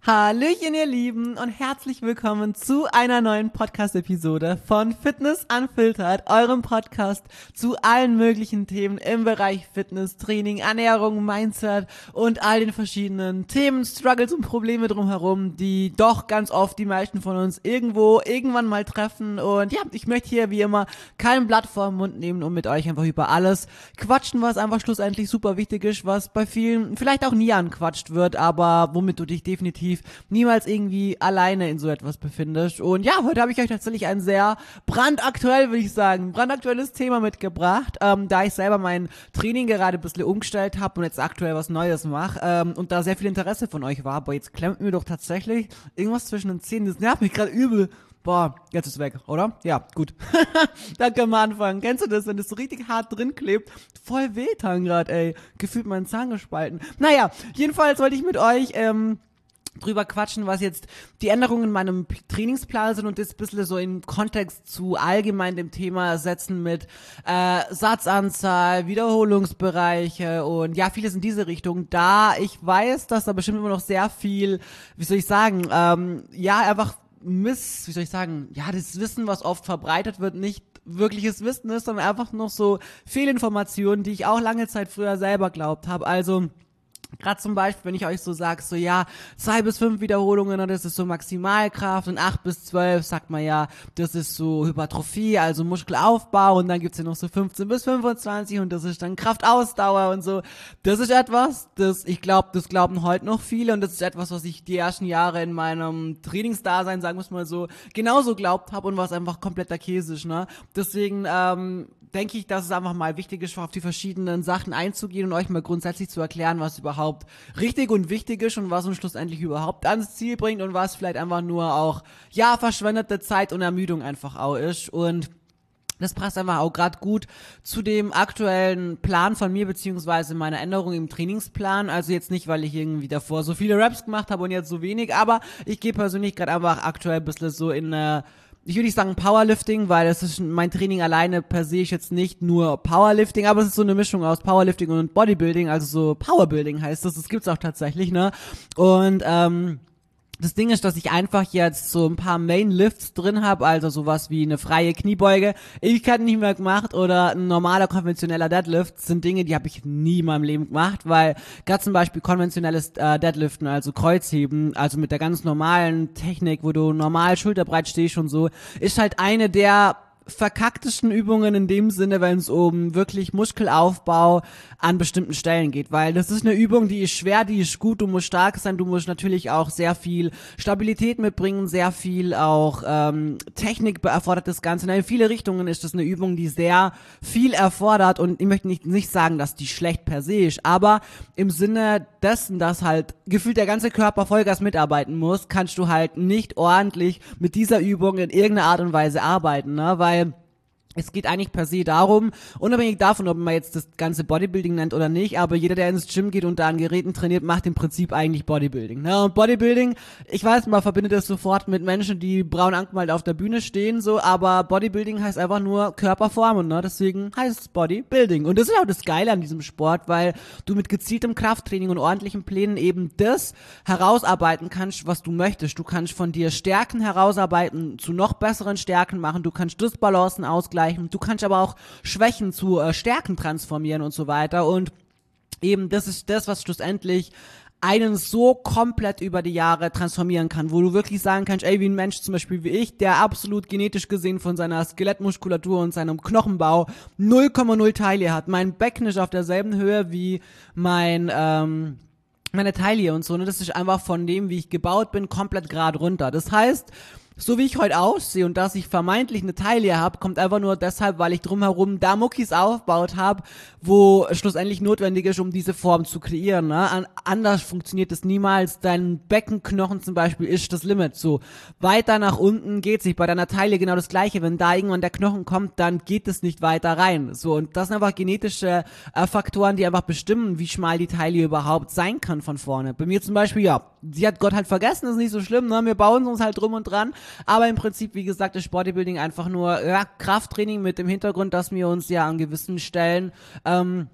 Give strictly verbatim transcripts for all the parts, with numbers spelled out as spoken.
Hallöchen, ihr Lieben, und herzlich willkommen zu einer neuen Podcast-Episode von Fitness Unfiltered, eurem Podcast zu allen möglichen Themen im Bereich Fitness, Training, Ernährung, Mindset und all den verschiedenen Themen, Struggles und Probleme drumherum, die doch ganz oft die meisten von uns irgendwo, irgendwann mal treffen. Und ja, ich möchte hier wie immer kein Blatt vor den Mund nehmen und mit euch einfach über alles quatschen, was einfach schlussendlich super wichtig ist, was bei vielen vielleicht auch nie anquatscht wird, aber womit du dich definitiv niemals irgendwie alleine in so etwas befindest. Und ja, heute habe ich euch tatsächlich ein sehr brandaktuell, würde ich sagen, brandaktuelles Thema mitgebracht, ähm, da ich selber mein Training gerade ein bisschen umgestellt habe und jetzt aktuell was Neues mache ähm, und da sehr viel Interesse von euch war, aber jetzt klemmt mir doch tatsächlich irgendwas zwischen den Zähnen, das nervt mich gerade übel. Boah, jetzt ist weg, oder? Ja, gut. Dann können wir anfangen. Kennst du das, wenn das so richtig hart drin klebt? Voll wehtan gerade, ey. Gefühlt meinen Zahn gespalten. Naja, jedenfalls wollte ich mit euch ähm, drüber quatschen, was jetzt die Änderungen in meinem Trainingsplan sind und das ein bisschen so im Kontext zu allgemein dem Thema setzen mit äh, Satzanzahl, Wiederholungsbereiche und ja, vieles in diese Richtung, da ich weiß, dass da bestimmt immer noch sehr viel, wie soll ich sagen, ähm, ja, einfach Miss, wie soll ich sagen, ja, das Wissen, was oft verbreitet wird, nicht wirkliches Wissen ist, sondern einfach noch so Fehlinformationen, die ich auch lange Zeit früher selber glaubt habe, also gerade zum Beispiel, wenn ich euch so sage, so ja, zwei bis fünf Wiederholungen, das ist so Maximalkraft und acht bis zwölf sagt man ja, das ist so Hypertrophie, also Muskelaufbau und dann gibt's ja noch so fünfzehn bis fünfundzwanzig und das ist dann Kraftausdauer und so. Das ist etwas, das ich glaube, das glauben heute noch viele und das ist etwas, was ich die ersten Jahre in meinem Trainingsdasein, sagen wir es mal so, genauso glaubt habe und was einfach kompletter Käse ist, ne? Deswegen, ähm, denke ich, dass es einfach mal wichtig ist, auf die verschiedenen Sachen einzugehen und euch mal grundsätzlich zu erklären, was überhaupt richtig und wichtig ist und was uns schlussendlich überhaupt ans Ziel bringt und was vielleicht einfach nur auch, ja, verschwendete Zeit und Ermüdung einfach auch ist. Und das passt einfach auch gerade gut zu dem aktuellen Plan von mir, beziehungsweise meiner Änderung im Trainingsplan. Also jetzt nicht, weil ich irgendwie davor so viele Raps gemacht habe und jetzt so wenig, aber ich gehe persönlich gerade einfach aktuell ein bisschen so in eine, ich würde nicht sagen Powerlifting, weil es ist mein Training alleine per se ist jetzt nicht nur Powerlifting, aber es ist so eine Mischung aus Powerlifting und Bodybuilding, also so Powerbuilding heißt das, das gibt's auch tatsächlich, ne? Und ähm das Ding ist, dass ich einfach jetzt so ein paar Main Lifts drin habe, also sowas wie eine freie Kniebeuge, Ewigkeiten nicht mehr gemacht oder ein normaler konventioneller Deadlift, das sind Dinge, die habe ich nie in meinem Leben gemacht, weil gerade zum Beispiel konventionelles äh, Deadliften, also Kreuzheben, also mit der ganz normalen Technik, wo du normal schulterbreit stehst und so, ist halt eine der verkacktesten Übungen in dem Sinne, wenn es um wirklich Muskelaufbau an bestimmten Stellen geht, weil das ist eine Übung, die ist schwer, die ist gut, du musst stark sein, du musst natürlich auch sehr viel Stabilität mitbringen, sehr viel auch ähm, Technik erfordert das Ganze. In viele Richtungen ist das eine Übung, die sehr viel erfordert und ich möchte nicht, nicht sagen, dass die schlecht per se ist, aber im Sinne dessen, dass halt gefühlt der ganze Körper Vollgas mitarbeiten muss, kannst du halt nicht ordentlich mit dieser Übung in irgendeiner Art und Weise arbeiten, ne, weil es geht eigentlich per se darum, unabhängig davon, ob man jetzt das ganze Bodybuilding nennt oder nicht, aber jeder, der ins Gym geht und da an Geräten trainiert, macht im Prinzip eigentlich Bodybuilding. Ne? Und Bodybuilding, ich weiß, man verbindet das sofort mit Menschen, die braun angemalt auf der Bühne stehen, so, aber Bodybuilding heißt einfach nur Körperformen, ne? Deswegen heißt es Bodybuilding. Und das ist auch das Geile an diesem Sport, weil du mit gezieltem Krafttraining und ordentlichen Plänen eben das herausarbeiten kannst, was du möchtest. Du kannst von dir Stärken herausarbeiten, zu noch besseren Stärken machen, du kannst Dysbalancen ausgleichen, du kannst aber auch Schwächen zu äh, Stärken transformieren und so weiter und eben das ist das, was schlussendlich einen so komplett über die Jahre transformieren kann, wo du wirklich sagen kannst, ey, wie ein Mensch zum Beispiel wie ich, der absolut genetisch gesehen von seiner Skelettmuskulatur und seinem Knochenbau null Komma null Taille hat. Mein Becken ist auf derselben Höhe wie mein ähm, meine Taille und so, ne, das ist einfach von dem, wie ich gebaut bin, komplett gerade runter. Das heißt, so wie ich heute aussehe und dass ich vermeintlich eine Taille habe, kommt einfach nur deshalb, weil ich drumherum da Muckis aufgebaut habe, wo schlussendlich notwendig ist, um diese Form zu kreieren. Ne? An, anders funktioniert es niemals. Dein Beckenknochen zum Beispiel ist das Limit. So weiter nach unten geht sich bei deiner Taille genau das Gleiche. Wenn da irgendwann der Knochen kommt, dann geht es nicht weiter rein. So, und das sind einfach genetische äh, Faktoren, die einfach bestimmen, wie schmal die Taille überhaupt sein kann von vorne. Bei mir zum Beispiel, ja, sie hat Gott halt vergessen, ist nicht so schlimm. Ne? Wir bauen uns halt drum und dran. Aber im Prinzip, wie gesagt, ist Bodybuilding einfach nur ja, Krafttraining mit dem Hintergrund, dass wir uns ja an gewissen Stellen ähm,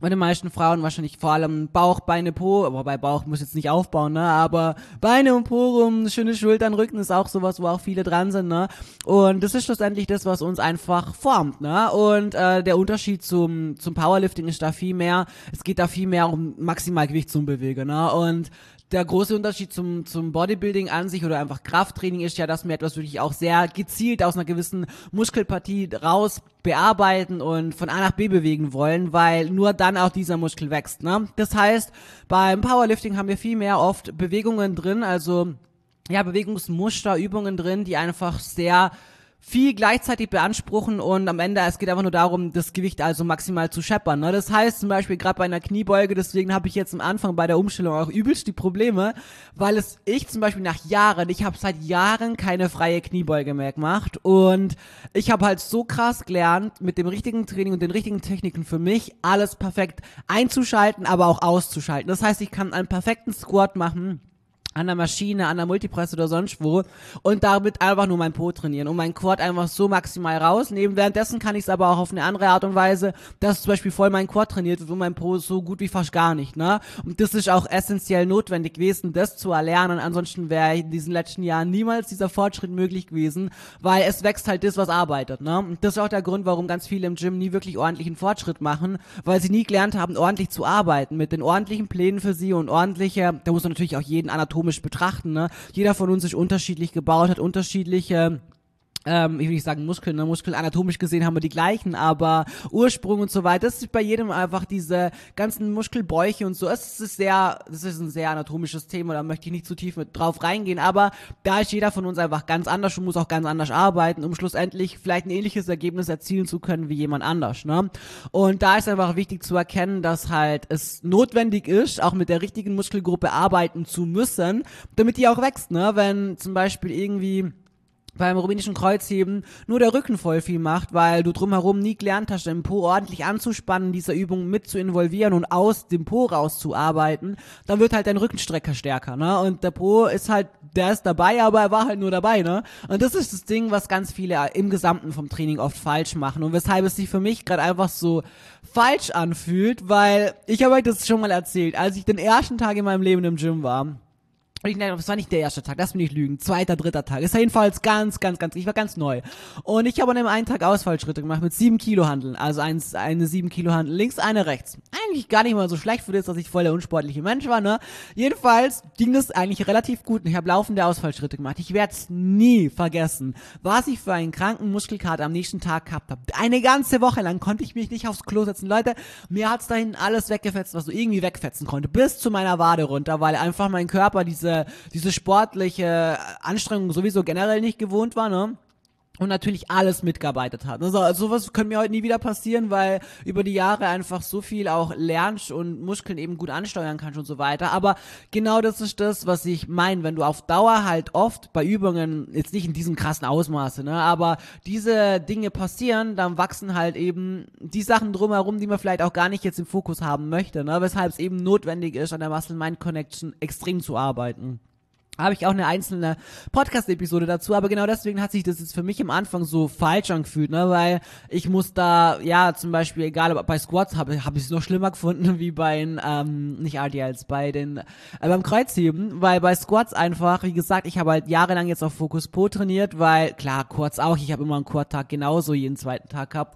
bei den meisten Frauen wahrscheinlich vor allem Bauch, Beine, Po, aber bei Bauch muss jetzt nicht aufbauen, ne, aber Beine und Po rum, schöne Schultern, Rücken ist auch sowas, wo auch viele dran sind, ne, und das ist schlussendlich das, was uns einfach formt, ne, und äh, der Unterschied zum zum Powerlifting ist da viel mehr, es geht da viel mehr um Maximalgewicht zum Bewegen, ne, und der große Unterschied zum zum Bodybuilding an sich oder einfach Krafttraining ist ja, dass wir etwas wirklich auch sehr gezielt aus einer gewissen Muskelpartie raus bearbeiten und von A nach B bewegen wollen, weil nur dann auch dieser Muskel wächst, ne? Das heißt, beim Powerlifting haben wir viel mehr oft Bewegungen drin, also ja, Bewegungsmuster, Übungen drin, die einfach sehr viel gleichzeitig beanspruchen und am Ende, es geht einfach nur darum, das Gewicht also maximal zu scheppern, ne? Das heißt zum Beispiel gerade bei einer Kniebeuge, deswegen habe ich jetzt am Anfang bei der Umstellung auch übelst die Probleme, weil es ich zum Beispiel nach Jahren, ich habe seit Jahren keine freie Kniebeuge mehr gemacht und ich habe halt so krass gelernt, mit dem richtigen Training und den richtigen Techniken für mich alles perfekt einzuschalten, aber auch auszuschalten. Das heißt, ich kann einen perfekten Squat machen, an der Maschine, an der Multipress oder sonst wo und damit einfach nur mein Po trainieren und mein Quad einfach so maximal rausnehmen. Währenddessen kann ich es aber auch auf eine andere Art und Weise, dass zum Beispiel voll mein Quad trainiert wird und mein Po so gut wie fast gar nicht, ne? Und das ist auch essentiell notwendig gewesen, das zu erlernen. Ansonsten wäre in diesen letzten Jahren niemals dieser Fortschritt möglich gewesen, weil es wächst halt das, was arbeitet, ne? Und das ist auch der Grund, warum ganz viele im Gym nie wirklich ordentlichen Fortschritt machen, weil sie nie gelernt haben, ordentlich zu arbeiten, mit den ordentlichen Plänen für sie und ordentliche, da muss man natürlich auch jeden anatomisch betrachten, ne? Jeder von uns ist unterschiedlich gebaut, hat unterschiedliche ähm, ich will nicht sagen Muskeln, ne? Muskeln anatomisch gesehen haben wir die gleichen, aber Ursprung und so weiter, das ist bei jedem einfach diese ganzen Muskelbäuche und so, es ist sehr, das ist ein sehr anatomisches Thema, da möchte ich nicht zu tief mit drauf reingehen, aber da ist jeder von uns einfach ganz anders und muss auch ganz anders arbeiten, um schlussendlich vielleicht ein ähnliches Ergebnis erzielen zu können wie jemand anders, ne? Und da ist einfach wichtig zu erkennen, dass halt es notwendig ist, auch mit der richtigen Muskelgruppe arbeiten zu müssen, damit die auch wächst, ne? Wenn zum Beispiel irgendwie beim rumänischen Kreuzheben nur der Rücken voll viel macht, weil du drumherum nie gelernt hast, den Po ordentlich anzuspannen, diese Übung mit zu involvieren und aus dem Po rauszuarbeiten, dann wird halt dein Rückenstrecker stärker, ne? Und der Po ist halt, der ist dabei, aber er war halt nur dabei, ne? Und das ist das Ding, was ganz viele im Gesamten vom Training oft falsch machen und weshalb es sich für mich gerade einfach so falsch anfühlt, weil ich habe euch das schon mal erzählt, als ich den ersten Tag in meinem Leben im Gym war. Und ich denke, das war nicht der erste Tag, lass mich nicht lügen, zweiter, dritter Tag. Ist jedenfalls ganz, ganz, ganz, ich war ganz neu. Und ich habe an dem einen Tag Ausfallschritte gemacht mit sieben Kilo Hanteln. Also eins, eine sieben Kilo Hantel links, eine rechts. Eigentlich gar nicht mal so schlecht für das, dass ich voll der unsportliche Mensch war, ne? Jedenfalls ging das eigentlich relativ gut und ich habe laufende Ausfallschritte gemacht. Ich werde es nie vergessen, was ich für einen kranken Muskelkater am nächsten Tag gehabt habe. Eine ganze Woche lang konnte ich mich nicht aufs Klo setzen. Leute, mir hat's da hinten alles weggefetzt, was so irgendwie wegfetzen konnte. Bis zu meiner Wade runter, weil einfach mein Körper diese diese sportliche Anstrengung sowieso generell nicht gewohnt war, ne? Und natürlich alles mitgearbeitet hat. Also sowas können mir heute nie wieder passieren, weil über die Jahre einfach so viel auch lernst und Muskeln eben gut ansteuern kannst und so weiter. Aber genau das ist das, was ich meine, wenn du auf Dauer halt oft bei Übungen, jetzt nicht in diesem krassen Ausmaße, ne, aber diese Dinge passieren, dann wachsen halt eben die Sachen drumherum, die man vielleicht auch gar nicht jetzt im Fokus haben möchte, ne, weshalb es eben notwendig ist, an der Muscle-Mind-Connection extrem zu arbeiten. Habe ich auch eine einzelne Podcast-Episode dazu, aber genau deswegen hat sich das jetzt für mich am Anfang so falsch angefühlt, ne, weil ich muss da, ja, zum Beispiel, egal, ob bei Squats habe hab ich es noch schlimmer gefunden, wie bei den, ähm, nicht R D Ls, bei den, äh, beim Kreuzheben, weil bei Squats einfach, wie gesagt, ich habe halt jahrelang jetzt auf Focus Po trainiert, weil, klar, Quads auch, ich habe immer einen Quad-Tag genauso jeden zweiten Tag gehabt,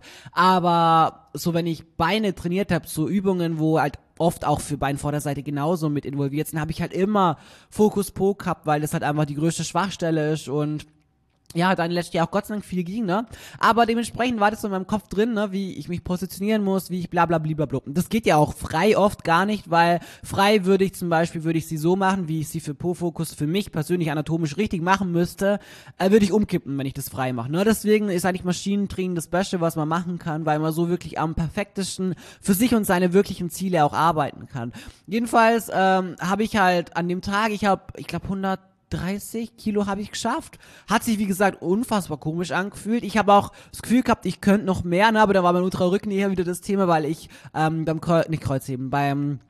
aber so, wenn ich Beine trainiert habe, so Übungen, wo halt oft auch für Beinvorderseite genauso mit involviert sind, habe ich halt immer Focus Po gehabt, weil das halt einfach die größte Schwachstelle ist und ja, dann letztes Jahr auch Gott sei Dank viel ging, ne? Aber dementsprechend war das so in meinem Kopf drin, ne? Wie ich mich positionieren muss, wie ich bla bla bla bla. Das geht ja auch frei oft gar nicht, weil frei würde ich zum Beispiel, würde ich sie so machen, wie ich sie für Po-Fokus für mich persönlich anatomisch richtig machen müsste, äh, würde ich umkippen, wenn ich das frei mache, ne? Deswegen ist eigentlich Maschinentraining das Beste, was man machen kann, weil man so wirklich am perfektesten für sich und seine wirklichen Ziele auch arbeiten kann. Jedenfalls ähm, habe ich halt an dem Tag, ich habe, ich glaube hundertdreißig Kilo habe ich geschafft. Hat sich, wie gesagt, unfassbar komisch angefühlt. Ich habe auch das Gefühl gehabt, ich könnte noch mehr, ne? Aber da war mein Ultrarücken eher wieder das Thema, weil ich ähm, beim Kreu- nicht Kreuzheben, beim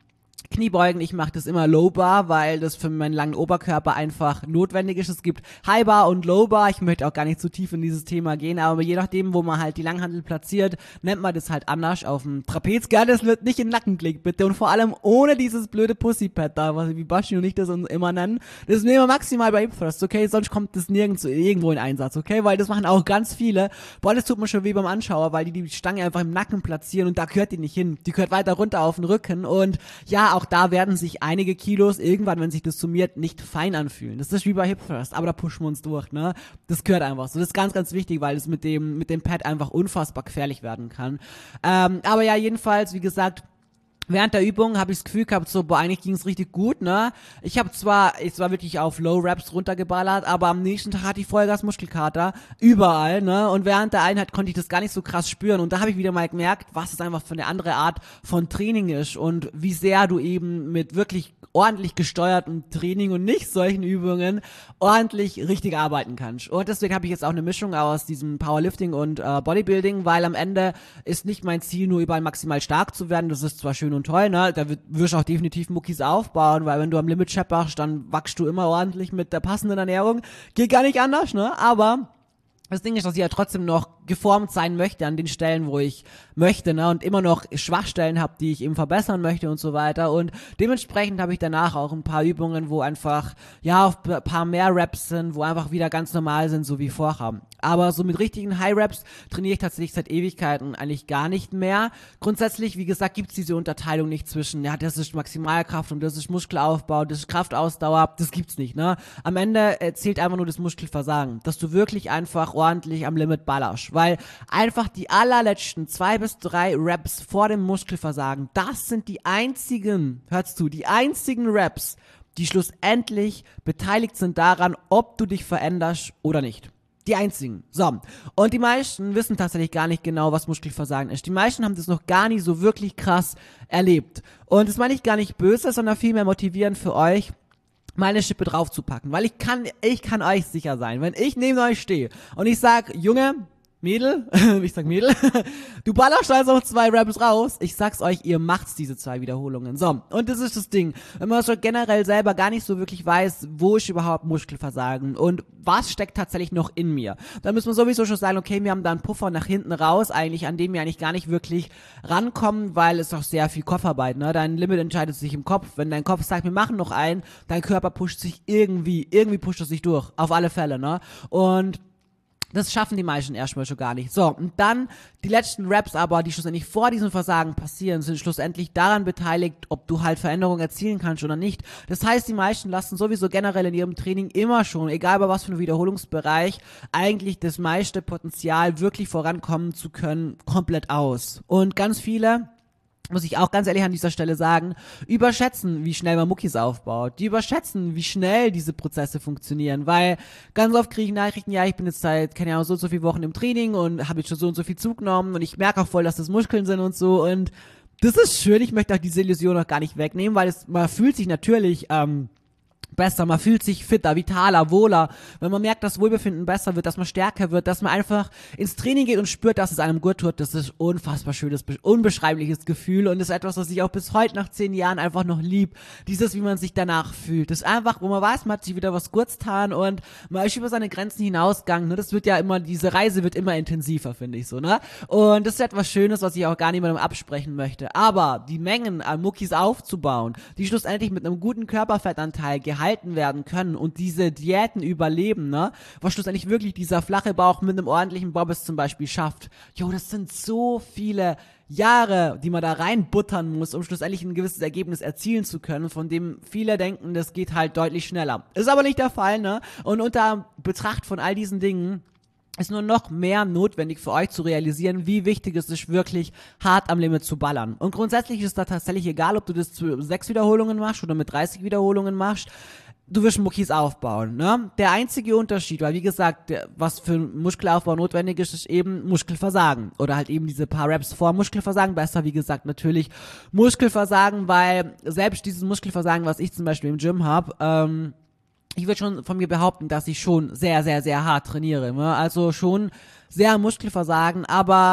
Kniebeugen, ich mache das immer Low Bar, weil das für meinen langen Oberkörper einfach notwendig ist. Es gibt High Bar und Low Bar. Ich möchte auch gar nicht zu tief in dieses Thema gehen, aber je nachdem, wo man halt die Langhantel platziert, nennt man das halt anders. Auf dem Trapez, gell, das wird nicht in den Nacken gelegt, bitte. Und vor allem ohne dieses blöde Pussypad da, was wie Bashi und ich das immer nennen. Das nehmen wir maximal bei Hip Thrust, okay? Sonst kommt das nirgends irgendwo in Einsatz, okay? Weil das machen auch ganz viele. Boah, das tut mir schon weh beim Anschauer, weil die die Stange einfach im Nacken platzieren und da gehört die nicht hin. Die gehört weiter runter auf den Rücken und ja, auch da werden sich einige Kilos irgendwann, wenn sich das summiert, nicht fein anfühlen. Das ist wie bei Hip Thrust, aber da pushen wir uns durch, ne? Das gehört einfach so. Das ist ganz, ganz wichtig, weil es mit dem, mit dem Pad einfach unfassbar gefährlich werden kann. Ähm, aber ja, jedenfalls, wie gesagt, während der Übung habe ich das Gefühl gehabt, so, boah, eigentlich ging es richtig gut, ne? Ich habe zwar, ich war wirklich auf Low Reps runtergeballert, aber am nächsten Tag hatte ich Vollgas Muskelkater, überall, ne? Und während der Einheit konnte ich das gar nicht so krass spüren und da habe ich wieder mal gemerkt, was es einfach für eine andere Art von Training ist und wie sehr du eben mit wirklich ordentlich gesteuertem Training und nicht solchen Übungen ordentlich richtig arbeiten kannst. Und deswegen habe ich jetzt auch eine Mischung aus diesem Powerlifting und äh, Bodybuilding, weil am Ende ist nicht mein Ziel, nur überall maximal stark zu werden. Das ist zwar schön und toll, ne? Da wirst du auch definitiv Muckis aufbauen, weil wenn du am Limit schepperst, dann wachst du immer ordentlich mit der passenden Ernährung. Geht gar nicht anders, ne? Aber das Ding ist, dass ich ja trotzdem noch geformt sein möchte an den Stellen, wo ich möchte, ne, und immer noch Schwachstellen habe, die ich eben verbessern möchte und so weiter und dementsprechend habe ich danach auch ein paar Übungen, wo einfach, ja, auf ein paar mehr Reps sind, wo einfach wieder ganz normal sind, so wie vorher. Aber so mit richtigen High Reps trainiere ich tatsächlich seit Ewigkeiten eigentlich gar nicht mehr. Grundsätzlich, wie gesagt, gibt's diese Unterteilung nicht zwischen, ja, das ist Maximalkraft und das ist Muskelaufbau, das ist Kraftausdauer, das gibt's nicht, ne. Am Ende äh, zählt einfach nur das Muskelversagen, dass du wirklich einfach ordentlich am Limit ballerst. Weil einfach die allerletzten zwei bis drei Reps vor dem Muskelversagen, das sind die einzigen, hörst du, die einzigen Reps, die schlussendlich beteiligt sind daran, ob du dich veränderst oder nicht. Die einzigen. So. Und die meisten wissen tatsächlich gar nicht genau, was Muskelversagen ist. Die meisten haben das noch gar nicht so wirklich krass erlebt. Und das meine ich gar nicht böse, sondern vielmehr motivierend für euch, mal eine Schippe draufzupacken. Weil ich kann, ich kann euch sicher sein, wenn ich neben euch stehe und ich sag, Junge, Mädel, ich sag Mädel, du ballerst also noch zwei Reps raus. Ich sag's euch, ihr macht's diese zwei Wiederholungen. So, und das ist das Ding. Wenn man schon generell selber gar nicht so wirklich weiß, wo ist überhaupt Muskelversagen und was steckt tatsächlich noch in mir, dann müssen wir sowieso schon sagen, okay, wir haben da einen Puffer nach hinten raus, eigentlich, an dem wir eigentlich gar nicht wirklich rankommen, weil es doch sehr viel Kopfarbeit, ne? Dein Limit entscheidet sich im Kopf. Wenn dein Kopf sagt, wir machen noch einen, dein Körper pusht sich irgendwie, irgendwie pusht es sich durch. Auf alle Fälle, ne? Und das schaffen die meisten erstmal schon gar nicht. So, und dann die letzten Reps aber, die schlussendlich vor diesem Versagen passieren, sind schlussendlich daran beteiligt, ob du halt Veränderungen erzielen kannst oder nicht. Das heißt, die meisten lassen sowieso generell in ihrem Training immer schon, egal bei was für einem Wiederholungsbereich, eigentlich das meiste Potenzial wirklich vorankommen zu können, komplett aus. Und ganz viele, muss ich auch ganz ehrlich an dieser Stelle sagen, überschätzen, wie schnell man Muckis aufbaut. Die überschätzen, wie schnell diese Prozesse funktionieren, weil ganz oft kriege ich Nachrichten, ja, ich bin jetzt seit, keine Ahnung, so und so viele Wochen im Training und habe jetzt schon so und so viel zugenommen und ich merke auch voll, dass das Muskeln sind und so und das ist schön, ich möchte auch diese Illusion noch gar nicht wegnehmen, weil es, man fühlt sich natürlich, ähm, besser, man fühlt sich fitter, vitaler, wohler, wenn man merkt, dass Wohlbefinden besser wird, dass man stärker wird, dass man einfach ins Training geht und spürt, dass es einem gut tut, das ist unfassbar schönes, unbeschreibliches Gefühl und das ist etwas, was ich auch bis heute nach zehn Jahren einfach noch lieb, dieses, wie man sich danach fühlt, das ist einfach, wo man weiß, man hat sich wieder was kurz getan und man ist über seine Grenzen hinausgegangen, ne? Das wird ja immer, diese Reise wird immer intensiver, finde ich so, ne, und das ist etwas Schönes, was ich auch gar niemandem absprechen möchte, aber die Mengen an Muckis aufzubauen, die schlussendlich mit einem guten Körperfettanteil gehalten werden können und diese Diäten überleben, ne, was schlussendlich wirklich dieser flache Bauch mit einem ordentlichen Bobbes zum Beispiel schafft. Jo, das sind so viele Jahre, die man da reinbuttern muss, um schlussendlich ein gewisses Ergebnis erzielen zu können, von dem viele denken, das geht halt deutlich schneller. Ist aber nicht der Fall, ne, und unter Betracht von all diesen Dingen ist nur noch mehr notwendig für euch zu realisieren, wie wichtig es ist, wirklich hart am Limit zu ballern. Und grundsätzlich ist da tatsächlich egal, ob du das zu sechs Wiederholungen machst oder mit dreißig Wiederholungen machst, du wirst Muckis aufbauen, ne? Der einzige Unterschied, weil wie gesagt, der, was für Muskelaufbau notwendig ist, ist eben Muskelversagen. Oder halt eben diese paar Reps vor Muskelversagen. Besser, wie gesagt, natürlich Muskelversagen, weil selbst dieses Muskelversagen, was ich zum Beispiel im Gym habe, ähm, ich würde schon von mir behaupten, dass ich schon sehr, sehr, sehr hart trainiere. Ne? Also schon sehr Muskelversagen, aber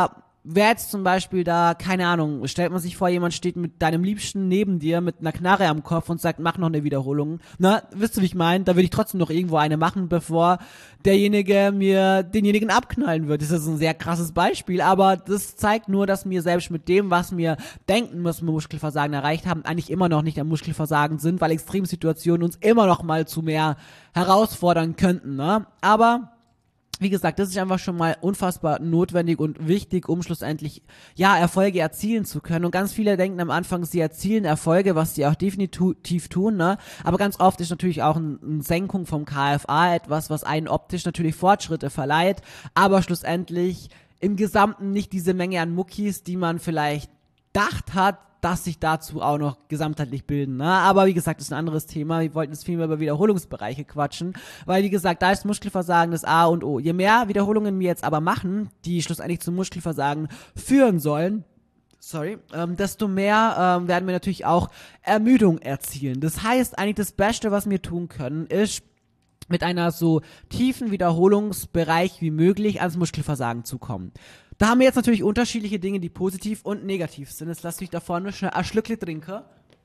wer jetzt zum Beispiel da, keine Ahnung, stellt man sich vor, jemand steht mit deinem Liebsten neben dir mit einer Knarre am Kopf und sagt, mach noch eine Wiederholung. Na, wisst ihr, wie ich meine? Da würde ich trotzdem noch irgendwo eine machen, bevor derjenige mir denjenigen abknallen wird. Das ist ein sehr krasses Beispiel, aber das zeigt nur, dass wir selbst mit dem, was wir denken, was wir Muskelversagen erreicht haben, eigentlich immer noch nicht am Muskelversagen sind, weil Extremsituationen uns immer noch mal zu mehr herausfordern könnten, ne? Aber wie gesagt, das ist einfach schon mal unfassbar notwendig und wichtig, um schlussendlich, ja, Erfolge erzielen zu können. Und ganz viele denken am Anfang, sie erzielen Erfolge, was sie auch definitiv tun, ne? Aber ganz oft ist natürlich auch eine ein Senkung vom K F A etwas, was einen optisch natürlich Fortschritte verleiht, aber schlussendlich im Gesamten nicht diese Menge an Muckis, die man vielleicht gedacht hat, dass sich dazu auch noch gesamtheitlich bilden, ne? Aber wie gesagt, das ist ein anderes Thema. Wir wollten jetzt viel mehr über Wiederholungsbereiche quatschen, weil wie gesagt, da ist Muskelversagen das A und O. Je mehr Wiederholungen wir jetzt aber machen, die schlussendlich zum Muskelversagen führen sollen, sorry, ähm, desto mehr ähm, werden wir natürlich auch Ermüdung erzielen. Das heißt, eigentlich das Beste, was wir tun können, ist mit einer so tiefen Wiederholungsbereich wie möglich ans Muskelversagen zu kommen. Da haben wir jetzt natürlich unterschiedliche Dinge, die positiv und negativ sind. Jetzt lass mich da vorne schnell ein Schlückchen trinken.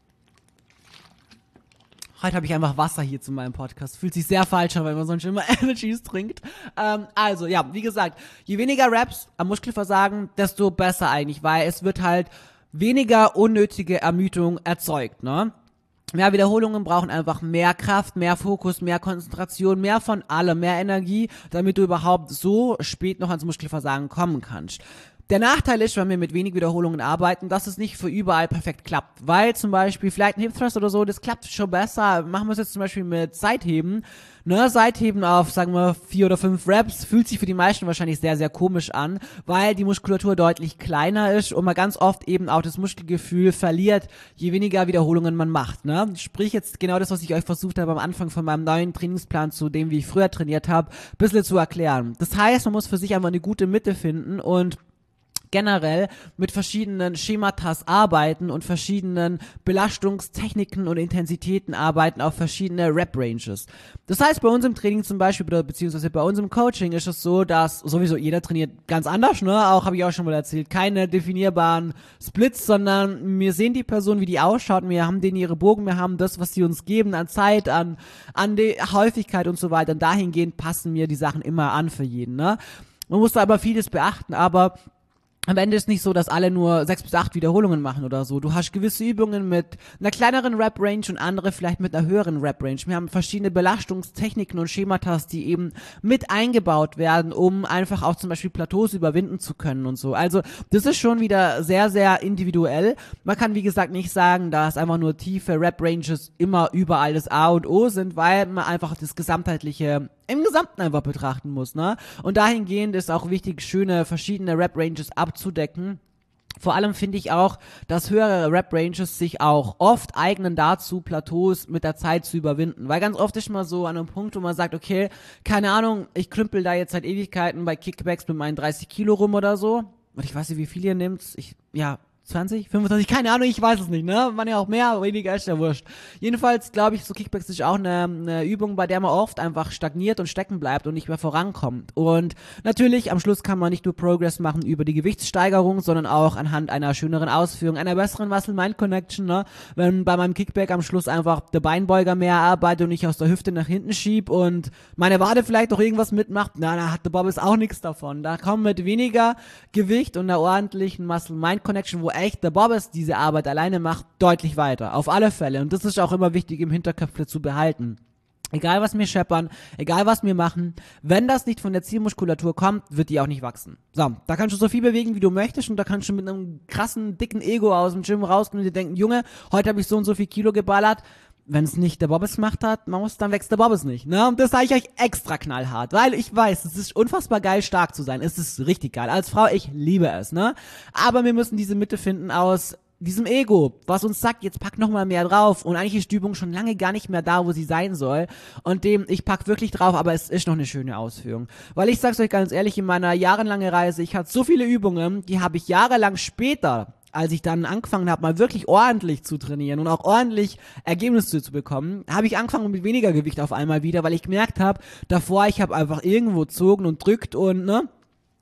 Heute habe ich einfach Wasser hier zu meinem Podcast. Fühlt sich sehr falsch an, weil man sonst immer Energies trinkt. Ähm, also, ja, wie gesagt, je weniger Reps am Muskelversagen, desto besser eigentlich, weil es wird halt weniger unnötige Ermüdung erzeugt, ne? Mehr Wiederholungen brauchen einfach mehr Kraft, mehr Fokus, mehr Konzentration, mehr von allem, mehr Energie, damit du überhaupt so spät noch ans Muskelversagen kommen kannst. Der Nachteil ist, wenn wir mit wenig Wiederholungen arbeiten, dass es nicht für überall perfekt klappt, weil zum Beispiel vielleicht ein Hip Thrust oder so, das klappt schon besser. Machen wir es jetzt zum Beispiel mit Seitheben, ne, Seitheben auf, sagen wir, vier oder fünf Reps, fühlt sich für die meisten wahrscheinlich sehr, sehr komisch an, weil die Muskulatur deutlich kleiner ist und man ganz oft eben auch das Muskelgefühl verliert, je weniger Wiederholungen man macht, ne. Sprich jetzt genau das, was ich euch versucht habe am Anfang von meinem neuen Trainingsplan zu dem, wie ich früher trainiert habe, ein bisschen zu erklären. Das heißt, man muss für sich einfach eine gute Mitte finden und generell mit verschiedenen Schematas arbeiten und verschiedenen Belastungstechniken und Intensitäten arbeiten auf verschiedene Rep-Ranges. Das heißt, bei uns im Training zum Beispiel, beziehungsweise bei uns im Coaching ist es so, dass sowieso jeder trainiert ganz anders, ne? Auch habe ich auch schon mal erzählt, keine definierbaren Splits, sondern wir sehen die Person, wie die ausschaut, wir haben denen ihre Bogen, wir haben das, was sie uns geben an Zeit, an, an die Häufigkeit und so weiter. Und dahingehend passen mir die Sachen immer an für jeden, ne? Man muss da aber vieles beachten, aber am Ende ist nicht so, dass alle nur sechs bis acht Wiederholungen machen oder so. Du hast gewisse Übungen mit einer kleineren Rep-Range und andere vielleicht mit einer höheren Rep-Range. Wir haben verschiedene Belastungstechniken und Schematas, die eben mit eingebaut werden, um einfach auch zum Beispiel Plateaus überwinden zu können und so. Also das ist schon wieder sehr, sehr individuell. Man kann wie gesagt nicht sagen, dass einfach nur tiefe Rep-Ranges immer überall das A und O sind, weil man einfach das gesamtheitliche im Gesamten einfach betrachten muss, ne? Und dahingehend ist auch wichtig, schöne verschiedene Rep-Ranges abzudecken. Vor allem finde ich auch, dass höhere Rep-Ranges sich auch oft eignen dazu, Plateaus mit der Zeit zu überwinden. Weil ganz oft ist man so an einem Punkt, wo man sagt, okay, keine Ahnung, ich krümpel da jetzt seit Ewigkeiten bei Kickbacks mit meinen dreißig Kilo rum oder so. Und ich weiß nicht, wie viel ihr nehmt. Ich, ja, zwanzig, fünfundzwanzig, keine Ahnung, ich weiß es nicht, ne? Man ja auch mehr, weniger ist ja wurscht. Jedenfalls glaube ich, so Kickbacks ist auch eine, eine Übung, bei der man oft einfach stagniert und stecken bleibt und nicht mehr vorankommt. Und natürlich, am Schluss kann man nicht nur Progress machen über die Gewichtssteigerung, sondern auch anhand einer schöneren Ausführung, einer besseren Muscle-Mind-Connection, ne? Wenn bei meinem Kickback am Schluss einfach der Beinbeuger mehr arbeitet und ich aus der Hüfte nach hinten schieb und meine Wade vielleicht noch irgendwas mitmacht, na, da hat der Bobbes auch nichts davon. Da kommen mit weniger Gewicht und einer ordentlichen Muscle-Mind-Connection, wo echt der Bobbes diese Arbeit alleine macht, deutlich weiter. Auf alle Fälle. Und das ist auch immer wichtig im Hinterköpfe zu behalten. Egal was wir scheppern, egal was wir machen, wenn das nicht von der Zielmuskulatur kommt, wird die auch nicht wachsen. So, da kannst du so viel bewegen, wie du möchtest und da kannst du mit einem krassen, dicken Ego aus dem Gym rausgehen und dir denken, Junge, heute habe ich so und so viel Kilo geballert. Wenn es nicht der Bobbes gemacht hat, Maus, dann wächst der Bobbes nicht, ne? Und das sage ich euch extra knallhart, weil ich weiß, es ist unfassbar geil, stark zu sein. Es ist richtig geil. Als Frau, ich liebe es, ne? Aber wir müssen diese Mitte finden aus diesem Ego, was uns sagt, jetzt pack noch mal mehr drauf. Und eigentlich ist die Übung schon lange gar nicht mehr da, wo sie sein soll. Und dem, ich pack wirklich drauf, aber es ist noch eine schöne Ausführung. Weil ich sag's euch ganz ehrlich, in meiner jahrelangen Reise, ich hatte so viele Übungen, die habe ich jahrelang später, als ich dann angefangen habe, mal wirklich ordentlich zu trainieren und auch ordentlich Ergebnisse zu bekommen, habe ich angefangen mit weniger Gewicht auf einmal wieder, weil ich gemerkt habe, davor, ich habe einfach irgendwo gezogen und drückt und, ne,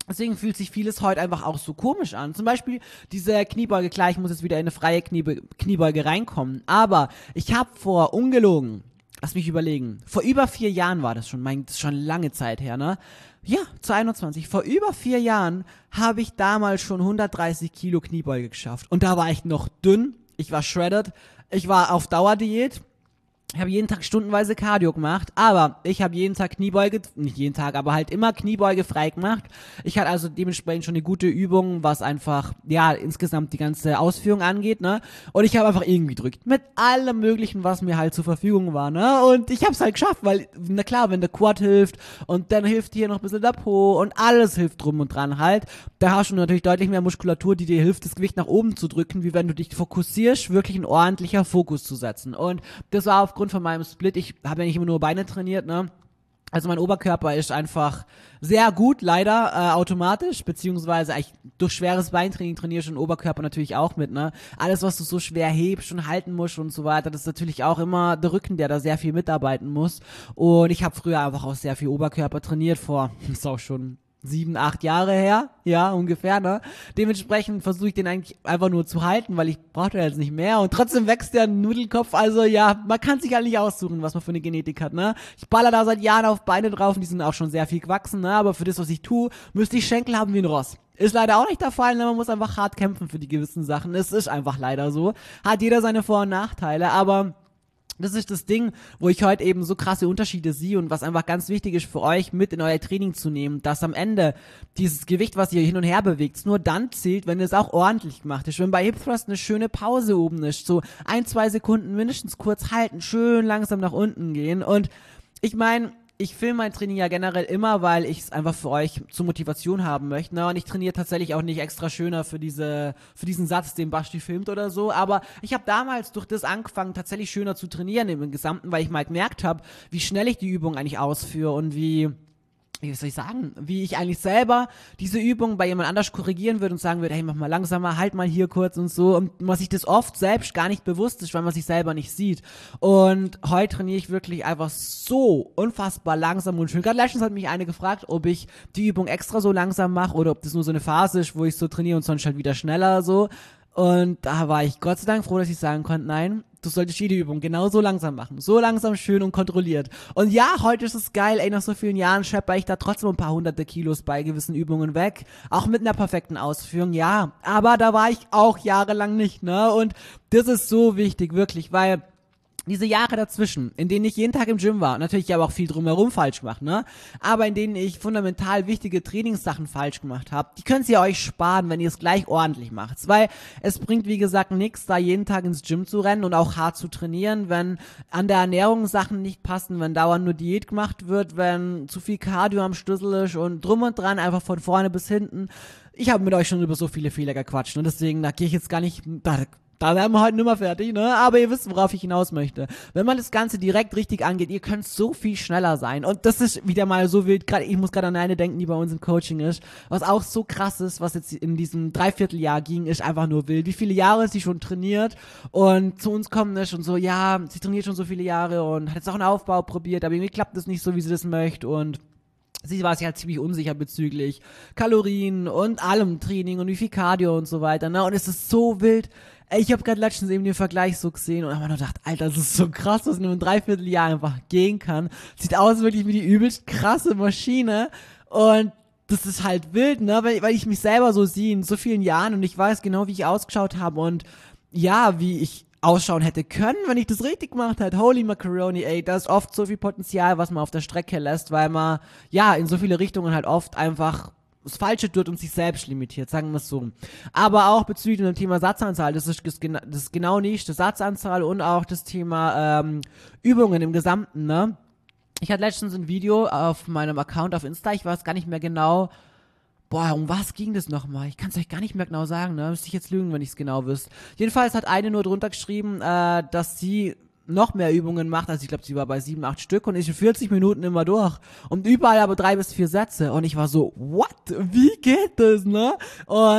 Deswegen fühlt sich vieles heute einfach auch so komisch an. Zum Beispiel diese Kniebeuge, klar, ich muss jetzt wieder in eine freie Kniebe- Kniebeuge reinkommen. Aber ich habe vor, ungelogen, lass mich überlegen, vor über vier Jahren war das schon, mein, das ist schon lange Zeit her, ne? Ja, zu einundzwanzig. Vor über vier Jahren habe ich damals schon hundertdreißig Kilo Kniebeuge geschafft. Und da war ich noch dünn, ich war shredded, ich war auf Dauerdiät. Ich habe jeden Tag stundenweise Cardio gemacht, aber ich habe jeden Tag Kniebeuge, nicht jeden Tag, aber halt immer Kniebeuge frei gemacht. Ich hatte also dementsprechend schon eine gute Übung, was einfach, ja, insgesamt die ganze Ausführung angeht, ne? Und ich habe einfach irgendwie gedrückt. Mit allem Möglichen, was mir halt zur Verfügung war, ne? Und ich habe es halt geschafft, weil, na klar, wenn der Quad hilft und dann hilft hier noch ein bisschen der Po und alles hilft drum und dran halt, da hast du natürlich deutlich mehr Muskulatur, die dir hilft, das Gewicht nach oben zu drücken, wie wenn du dich fokussierst, wirklich ein ordentlicher Fokus zu setzen. Und das war aufgrund von meinem Split, ich habe ja nicht immer nur Beine trainiert, ne? Also mein Oberkörper ist einfach sehr gut, leider, äh, automatisch, beziehungsweise ich, durch schweres Beintraining trainiere ich den Oberkörper natürlich auch mit, ne? Alles, was du so schwer hebst und halten musst und so weiter, das ist natürlich auch immer der Rücken, der da sehr viel mitarbeiten muss. Und ich habe früher einfach auch sehr viel Oberkörper trainiert, vor, das ist auch schon sieben, acht Jahre her, ja, ungefähr, ne? Dementsprechend versuche ich den eigentlich einfach nur zu halten, weil ich brauche den jetzt nicht mehr und trotzdem wächst der Nudelkopf, also ja, man kann sich halt nicht aussuchen, was man für eine Genetik hat, ne? Ich baller da seit Jahren auf Beine drauf und die sind auch schon sehr viel gewachsen, ne? Aber für das, was ich tue, müsste ich Schenkel haben wie ein Ross. Ist leider auch nicht der Fall, ne? Man muss einfach hart kämpfen für die gewissen Sachen, es ist einfach leider so. Hat jeder seine Vor- und Nachteile, aber das ist das Ding, wo ich heute eben so krasse Unterschiede sehe und was einfach ganz wichtig ist für euch mit in euer Training zu nehmen, dass am Ende dieses Gewicht, was ihr hin und her bewegt, nur dann zählt, wenn es auch ordentlich gemacht ist. Wenn bei Hip Thrust eine schöne Pause oben ist, so ein, zwei Sekunden mindestens kurz halten, schön langsam nach unten gehen und ich meine, ich filme mein Training ja generell immer, weil ich es einfach für euch zur Motivation haben möchte, ne? Und ich trainiere tatsächlich auch nicht extra schöner für diese, für diesen Satz, den Basti filmt oder so, aber ich habe damals durch das angefangen, tatsächlich schöner zu trainieren im Gesamten, weil ich mal gemerkt habe, wie schnell ich die Übung eigentlich ausführe und wie, wie soll ich sagen, wie ich eigentlich selber diese Übung bei jemand anders korrigieren würde und sagen würde, hey, mach mal langsamer, halt mal hier kurz und so und was sich das oft selbst gar nicht bewusst ist, weil man sich selber nicht sieht und heute trainiere ich wirklich einfach so unfassbar langsam und schön. Gerade letztens hat mich eine gefragt, ob ich die Übung extra so langsam mache oder ob das nur so eine Phase ist, wo ich so trainiere und sonst halt wieder schneller so. Und da war ich Gott sei Dank froh, dass ich sagen konnte, nein, du solltest jede Übung genau so langsam machen. So langsam, schön und kontrolliert. Und ja, heute ist es geil, ey, nach so vielen Jahren schepper ich da trotzdem ein paar hunderte Kilos bei gewissen Übungen weg. Auch mit einer perfekten Ausführung, ja. Aber da war ich auch jahrelang nicht, ne? Und das ist so wichtig, wirklich, weil diese Jahre dazwischen, in denen ich jeden Tag im Gym war, natürlich aber auch viel drumherum falsch gemacht, ne? Aber in denen ich fundamental wichtige Trainingssachen falsch gemacht habe, die könnt ihr euch sparen, wenn ihr es gleich ordentlich macht. Weil es bringt, wie gesagt, nichts, da jeden Tag ins Gym zu rennen und auch hart zu trainieren, wenn an der Ernährung Sachen nicht passen, wenn dauernd nur Diät gemacht wird, wenn zu viel Cardio am Schlüssel ist und drum und dran, einfach von vorne bis hinten. Ich habe mit euch schon über so viele Fehler gequatscht und deswegen, da gehe ich jetzt gar nicht, da Da wären wir heute nicht mehr fertig, ne? Aber ihr wisst, worauf ich hinaus möchte. Wenn man das Ganze direkt richtig angeht, ihr könnt so viel schneller sein. Und das ist wieder mal so wild. Gerade ich muss gerade an eine denken, die bei uns im Coaching ist. Was auch so krass ist, was jetzt in diesem Dreivierteljahr ging, ist einfach nur wild. Wie viele Jahre sie schon trainiert und zu uns kommen ist und so, ja, sie trainiert schon so viele Jahre und hat jetzt auch einen Aufbau probiert, aber irgendwie klappt das nicht so, wie sie das möchte und sie war sich halt ziemlich unsicher bezüglich Kalorien und allem Training und wie viel Cardio und so weiter, ne? Und es ist so wild. Ey, ich habe gerade letztens eben den Vergleich so gesehen und habe mir nur gedacht, Alter, das ist so krass, was in einem Dreivierteljahr einfach gehen kann. Sieht aus wirklich wie die übelst krasse Maschine und das ist halt wild, ne? Weil, weil ich mich selber so sehe in so vielen Jahren und ich weiß genau, wie ich ausgeschaut habe und ja, wie ich ausschauen hätte können, wenn ich das richtig gemacht hätte. Holy Macaroni, ey, da ist oft so viel Potenzial, was man auf der Strecke lässt, weil man, ja, in so viele Richtungen halt oft einfach das Falsche tut und sich selbst limitiert, sagen wir es so. Aber auch bezüglich dem Thema Satzanzahl, das ist, das, das ist genau nicht, das Satzanzahl und auch das Thema ähm, Übungen im Gesamten, ne? Ich hatte letztens ein Video auf meinem Account auf Insta, ich weiß gar nicht mehr genau, boah, um was ging das nochmal? Ich kann es euch gar nicht mehr genau sagen, ne? Müsste ich jetzt lügen, wenn ich es genau wüsste. Jedenfalls hat eine nur drunter geschrieben, äh, dass sie noch mehr Übungen macht, also ich glaube, sie war bei sieben, acht Stück und ist in vierzig Minuten immer durch. Und überall aber drei bis vier Sätze. Und ich war so, what? Wie geht das, ne? Und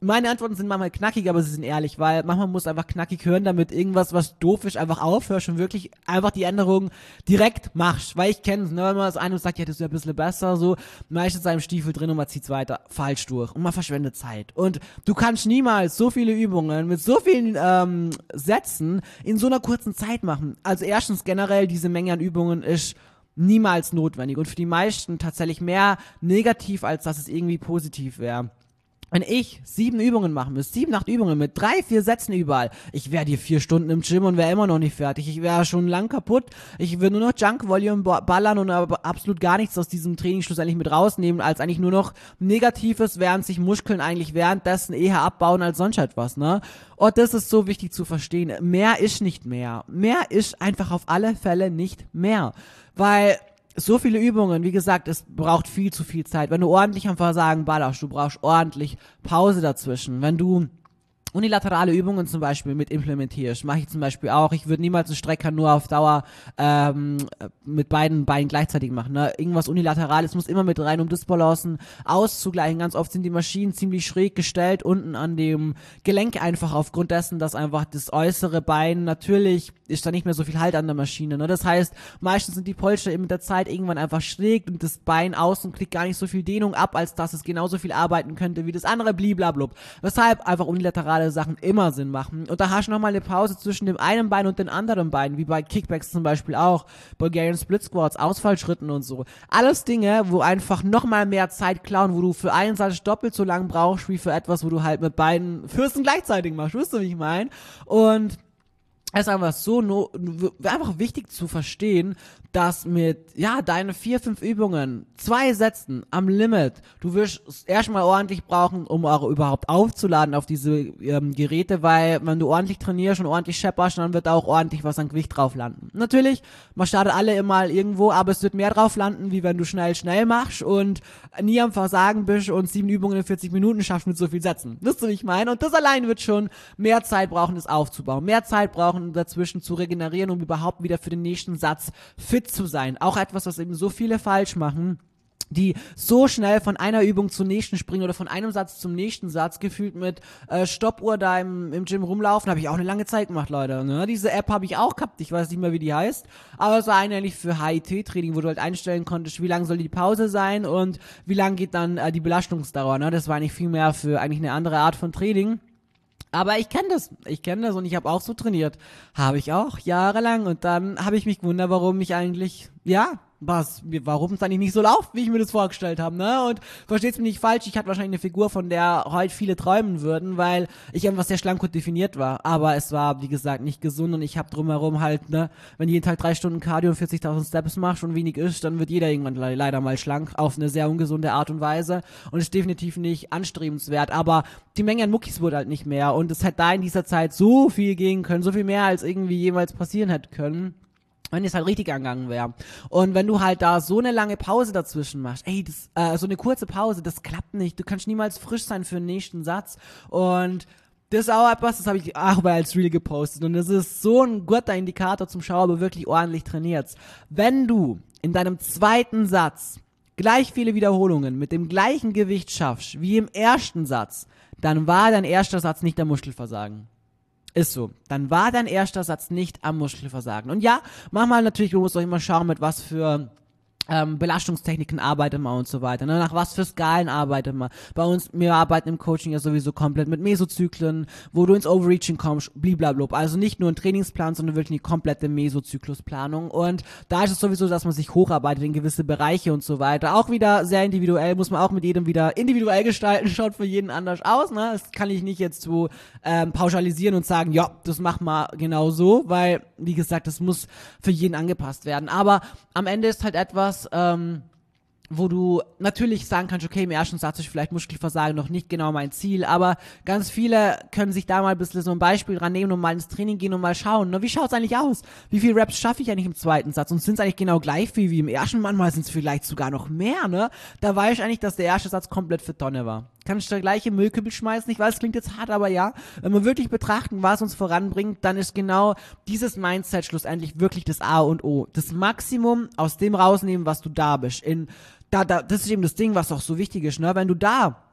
meine Antworten sind manchmal knackig, aber sie sind ehrlich, weil manchmal muss einfach knackig hören, damit irgendwas, was doof ist, einfach aufhörst und wirklich einfach die Änderung direkt machst. Weil ich kenne es, ne, wenn man das eine sagt, ja, das ist ja ein bisschen besser, so, meistens ist im Stiefel drin und man zieht's weiter falsch durch und man verschwendet Zeit. Und du kannst niemals so viele Übungen mit so vielen ähm, Sätzen in so einer kurzen Zeit machen. Also erstens generell, diese Menge an Übungen ist niemals notwendig und für die meisten tatsächlich mehr negativ, als dass es irgendwie positiv wäre. Wenn ich sieben Übungen machen müsste, sieben, acht Übungen mit drei, vier Sätzen überall, ich wäre hier vier Stunden im Gym und wäre immer noch nicht fertig. Ich wäre schon lang kaputt. Ich würde nur noch Junk-Volume ballern und aber absolut gar nichts aus diesem Training schlussendlich mit rausnehmen, als eigentlich nur noch Negatives, während sich Muskeln eigentlich währenddessen eher abbauen als sonst etwas, ne? Und das ist so wichtig zu verstehen. Mehr ist nicht mehr. Mehr ist einfach auf alle Fälle nicht mehr. Weil so viele Übungen, wie gesagt, es braucht viel zu viel Zeit. Wenn du ordentlich am Versagen ballerst, du brauchst ordentlich Pause dazwischen. Wenn du unilaterale Übungen zum Beispiel mit implementierst, mache ich zum Beispiel auch. Ich würde niemals einen Strecker nur auf Dauer ähm, mit beiden Beinen gleichzeitig machen. Ne? Irgendwas Unilaterales muss immer mit rein, um Disbalancen auszugleichen. Ganz oft sind die Maschinen ziemlich schräg gestellt, unten an dem Gelenk einfach aufgrund dessen, dass einfach das äußere Bein, natürlich ist da nicht mehr so viel Halt an der Maschine. Ne? Das heißt, meistens sind die Polster eben mit der Zeit irgendwann einfach schräg und das Bein außen kriegt gar nicht so viel Dehnung ab, als dass es genauso viel arbeiten könnte wie das andere, bliblablub. Weshalb einfach unilaterale Sachen immer Sinn machen. Und da hast du nochmal eine Pause zwischen dem einen Bein und den anderen Beinen, wie bei Kickbacks zum Beispiel auch, Bulgarian Split Squats, Ausfallschritten und so. Alles Dinge, wo einfach nochmal mehr Zeit klauen, wo du für einen Satz doppelt so lang brauchst, wie für etwas, wo du halt mit beiden Fürsten gleichzeitig machst. Wisst ihr, wie ich meine? Und es ist einfach so no, einfach wichtig zu verstehen, dass mit, ja, deine vier, fünf Übungen, zwei Sätzen am Limit, du wirst es erstmal ordentlich brauchen, um auch überhaupt aufzuladen auf diese ähm, Geräte, weil wenn du ordentlich trainierst und ordentlich schepperst, dann wird da auch ordentlich was an Gewicht drauf landen. Natürlich, man startet alle immer irgendwo, aber es wird mehr drauf landen, wie wenn du schnell, schnell machst und nie am Versagen bist und sieben Übungen in vierzig Minuten schaffst mit so viel Sätzen. Wisst ihr, wie ich meine? Und das allein wird schon mehr Zeit brauchen, das aufzubauen, mehr Zeit brauchen, dazwischen zu regenerieren, um überhaupt wieder für den nächsten Satz fit zu sein. Auch etwas, was eben so viele falsch machen, die so schnell von einer Übung zur nächsten springen oder von einem Satz zum nächsten Satz, gefühlt mit äh, Stoppuhr da im, im Gym rumlaufen, habe ich auch eine lange Zeit gemacht, Leute. Ne? Diese App habe ich auch gehabt, ich weiß nicht mehr, wie die heißt, aber es war eigentlich für H I T-Training, wo du halt einstellen konntest, wie lang soll die Pause sein und wie lang geht dann äh, die Belastungsdauer. Ne? Das war eigentlich viel mehr für eigentlich eine andere Art von Training. Aber ich kenne das, ich kenne das und ich habe auch so trainiert. Habe ich auch, jahrelang. Und dann habe ich mich gewundert, warum ich eigentlich, ja, was, warum es eigentlich nicht so läuft, wie ich mir das vorgestellt habe, ne? Und versteht's mir nicht falsch, ich hatte wahrscheinlich eine Figur, von der heute viele träumen würden, weil ich einfach sehr schlank und definiert war. Aber es war, wie gesagt, nicht gesund und ich habe drumherum halt, ne, wenn jeden Tag drei Stunden Cardio und vierzigtausend Steps machst und wenig isst, dann wird jeder irgendwann le- leider mal schlank, auf eine sehr ungesunde Art und Weise und ist definitiv nicht anstrebenswert. Aber die Menge an Muckis wurde halt nicht mehr und es hätte da in dieser Zeit so viel gehen können, so viel mehr als irgendwie jemals passieren hätte können, wenn es halt richtig angegangen wäre. Und wenn du halt da so eine lange Pause dazwischen machst, ey, das, äh, so eine kurze Pause, das klappt nicht. Du kannst niemals frisch sein für den nächsten Satz. Und das ist auch etwas, das habe ich auch mal als Reel gepostet. Und das ist so ein guter Indikator zum Schauen, ob du wirklich ordentlich trainierst. Wenn du in deinem zweiten Satz gleich viele Wiederholungen mit dem gleichen Gewicht schaffst wie im ersten Satz, dann war dein erster Satz nicht der Muskelversagen. Ist so. Dann war dein erster Satz nicht am Muskelversagen. Und ja, manchmal natürlich, man muss auch immer schauen, mit was für ähm, Belastungstechniken arbeitet man und so weiter. Ne? Nach was für Skalen arbeitet man. Bei uns, wir arbeiten im Coaching ja sowieso komplett mit Mesozyklen, wo du ins Overreaching kommst, bliblablub. Also nicht nur ein Trainingsplan, sondern wirklich eine komplette Mesozyklusplanung. Und da ist es sowieso, dass man sich hocharbeitet in gewisse Bereiche und so weiter. Auch wieder sehr individuell, muss man auch mit jedem wieder individuell gestalten, schaut für jeden anders aus. Ne? Das kann ich nicht jetzt so ähm, pauschalisieren und sagen, ja, das machen wir genau so, weil, wie gesagt, das muss für jeden angepasst werden. Aber am Ende ist halt etwas, ähm, wo du natürlich sagen kannst, okay, im ersten Satz ist vielleicht Muskelversagen noch nicht genau mein Ziel, aber ganz viele können sich da mal ein bisschen so ein Beispiel dran nehmen und mal ins Training gehen und mal schauen, ne, wie schaut's eigentlich aus? Wie viele Reps schaffe ich eigentlich im zweiten Satz? Und sind es eigentlich genau gleich viel wie im ersten? Manchmal sind es vielleicht sogar noch mehr, ne? Da weiß ich eigentlich, dass der erste Satz komplett für Tonne war. Kannst du der gleiche Müllkübel schmeißen? Ich weiß, es klingt jetzt hart, aber ja, wenn wir wirklich betrachten, was uns voranbringt, dann ist genau dieses Mindset schlussendlich wirklich das A und O. Das Maximum aus dem rausnehmen, was du da bist. In Da, da, das ist eben das Ding, was auch so wichtig ist, ne? Wenn du da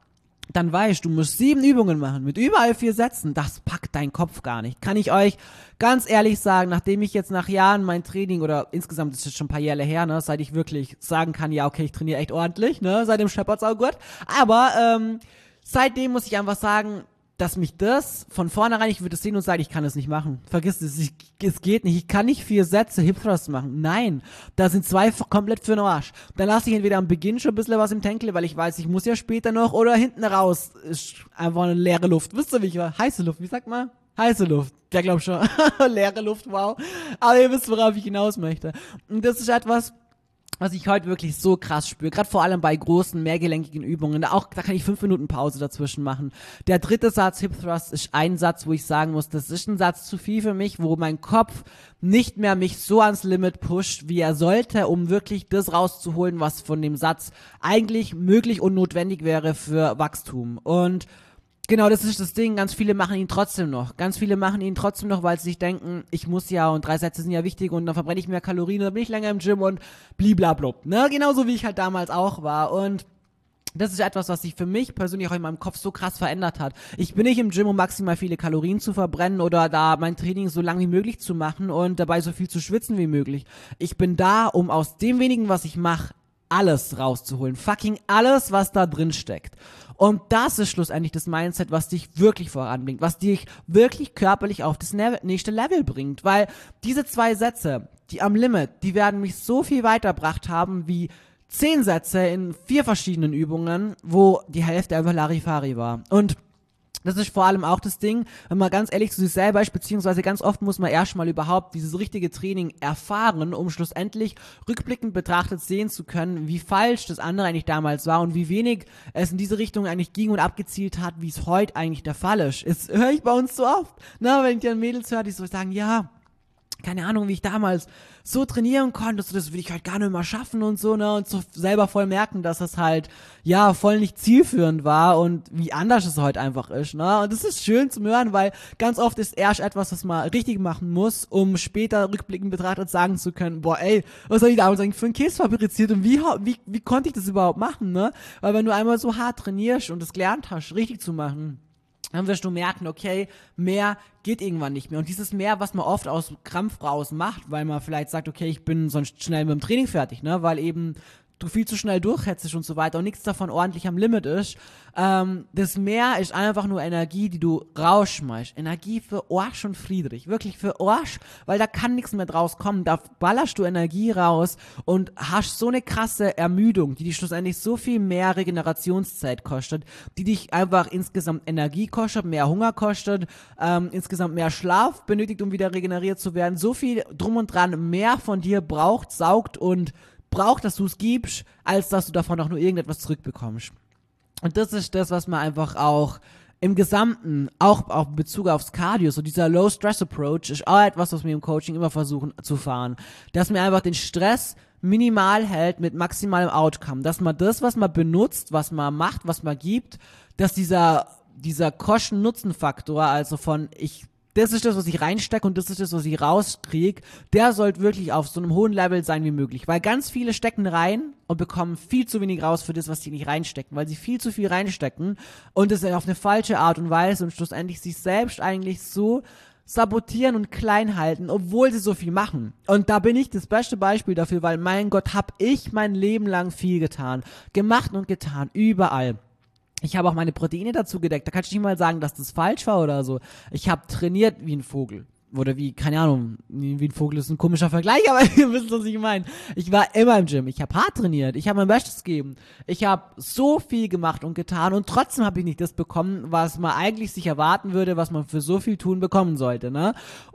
dann weißt du, musst sieben Übungen machen mit überall vier Sätzen, das packt dein Kopf gar nicht. Kann ich euch ganz ehrlich sagen, nachdem ich jetzt nach Jahren mein Training, oder insgesamt ist es schon ein paar Jahre her, ne, seit ich wirklich sagen kann, ja okay, ich trainiere echt ordentlich, ne, seit dem Shepherd's auch gut, aber ähm, seitdem muss ich einfach sagen, dass mich das von vornherein, ich würde es sehen und sagen, ich kann es nicht machen. Vergiss es, ich, es geht nicht. Ich kann nicht vier Sätze Hip Thrust machen. Nein, da sind zwei f- komplett für den Arsch. Dann lasse ich entweder am Beginn schon ein bisschen was im Tankle, weil ich weiß, ich muss ja später noch, oder hinten raus ist einfach eine leere Luft. Wisst ihr, wie ich war? Heiße Luft, wie sagt man? Heiße Luft. Der glaubt schon. Leere Luft, wow. Aber ihr wisst, worauf ich hinaus möchte. Und das ist etwas, was ich heute wirklich so krass spüre, gerade vor allem bei großen, mehrgelenkigen Übungen, da, auch, da kann ich fünf Minuten Pause dazwischen machen. Der dritte Satz, Hip Thrust, ist ein Satz, wo ich sagen muss, das ist ein Satz zu viel für mich, wo mein Kopf nicht mehr mich so ans Limit pusht, wie er sollte, um wirklich das rauszuholen, was von dem Satz eigentlich möglich und notwendig wäre für Wachstum. Und genau, das ist das Ding. Ganz viele machen ihn trotzdem noch. Ganz viele machen ihn trotzdem noch, weil sie sich denken, ich muss ja und drei Sätze sind ja wichtig und dann verbrenne ich mehr Kalorien und dann bin ich länger im Gym und bliblablub. Ne? Genauso wie ich halt damals auch war. Und das ist etwas, was sich für mich persönlich auch in meinem Kopf so krass verändert hat. Ich bin nicht im Gym, um maximal viele Kalorien zu verbrennen oder da mein Training so lang wie möglich zu machen und dabei so viel zu schwitzen wie möglich. Ich bin da, um aus dem wenigen, was ich mache, alles rauszuholen. Fucking alles, was da drin steckt. Und das ist schlussendlich das Mindset, was dich wirklich voranbringt, was dich wirklich körperlich auf das nächste Level bringt. Weil diese zwei Sätze, die am Limit, die werden mich so viel weitergebracht haben wie zehn Sätze in vier verschiedenen Übungen, wo die Hälfte einfach Larifari war. Und das ist vor allem auch das Ding, wenn man ganz ehrlich zu sich selber ist, beziehungsweise ganz oft muss man erstmal überhaupt dieses richtige Training erfahren, um schlussendlich rückblickend betrachtet sehen zu können, wie falsch das andere eigentlich damals war und wie wenig es in diese Richtung eigentlich ging und abgezielt hat, wie es heute eigentlich der Fall ist. Das höre ich bei uns so oft, ne, wenn ich dann Mädels höre, die so sagen, ja, keine Ahnung, wie ich damals so trainieren konnte, so, das will ich halt gar nicht mehr schaffen und so, ne, und so selber voll merken, dass das halt, ja, voll nicht zielführend war und wie anders es heute einfach ist, ne, und das ist schön zu hören, weil ganz oft ist erst etwas, was man richtig machen muss, um später rückblickend betrachtet sagen zu können, boah, ey, was soll ich damals eigentlich für einen Käse fabriziert und wie, wie, wie konnte ich das überhaupt machen, ne, weil wenn du einmal so hart trainierst und es gelernt hast, richtig zu machen, dann wirst du merken, okay, mehr geht irgendwann nicht mehr. Und dieses mehr, was man oft aus Krampf raus macht, weil man vielleicht sagt, okay, ich bin sonst schnell mit dem Training fertig, ne, weil eben du viel zu schnell durchhetzest und so weiter und nichts davon ordentlich am Limit ist, ähm, das mehr ist einfach nur Energie, die du rausschmeißt. Energie für Arsch und Friedrich. Wirklich für Arsch, weil da kann nichts mehr draus kommen. Da ballerst du Energie raus und hast so eine krasse Ermüdung, die dich schlussendlich so viel mehr Regenerationszeit kostet, die dich einfach insgesamt Energie kostet, mehr Hunger kostet, ähm, insgesamt mehr Schlaf benötigt, um wieder regeneriert zu werden. So viel drum und dran mehr von dir braucht, saugt und braucht, dass du es gibst, als dass du davon auch nur irgendetwas zurückbekommst. Und das ist das, was man einfach auch im Gesamten, auch auf Bezug aufs Cardio, so dieser Low-Stress-Approach ist auch etwas, was wir im Coaching immer versuchen zu fahren. Dass man einfach den Stress minimal hält mit maximalem Outcome. Dass man das, was man benutzt, was man macht, was man gibt, dass dieser, dieser Kosten-Nutzen-Faktor, also von ich das ist das, was ich reinstecke und das ist das, was ich rauskriege, der sollte wirklich auf so einem hohen Level sein wie möglich. Weil ganz viele stecken rein und bekommen viel zu wenig raus für das, was sie nicht reinstecken, weil sie viel zu viel reinstecken und das auf eine falsche Art und Weise und schlussendlich sich selbst eigentlich so sabotieren und klein halten, obwohl sie so viel machen. Und da bin ich das beste Beispiel dafür, weil mein Gott, hab ich mein Leben lang viel getan. Gemacht und getan, überall. Ich habe auch meine Proteine dazu gedeckt. Da kannst du nicht mal sagen, dass das falsch war oder so. Ich habe trainiert wie ein Vogel. Oder wie, keine Ahnung, wie ein Vogel ist ein komischer Vergleich, aber ihr wisst, was ich meine. Ich war immer im Gym. Ich habe hart trainiert. Ich habe mein Bestes gegeben. Ich habe so viel gemacht und getan und trotzdem habe ich nicht das bekommen, was man eigentlich sich erwarten würde, was man für so viel tun bekommen sollte, ne?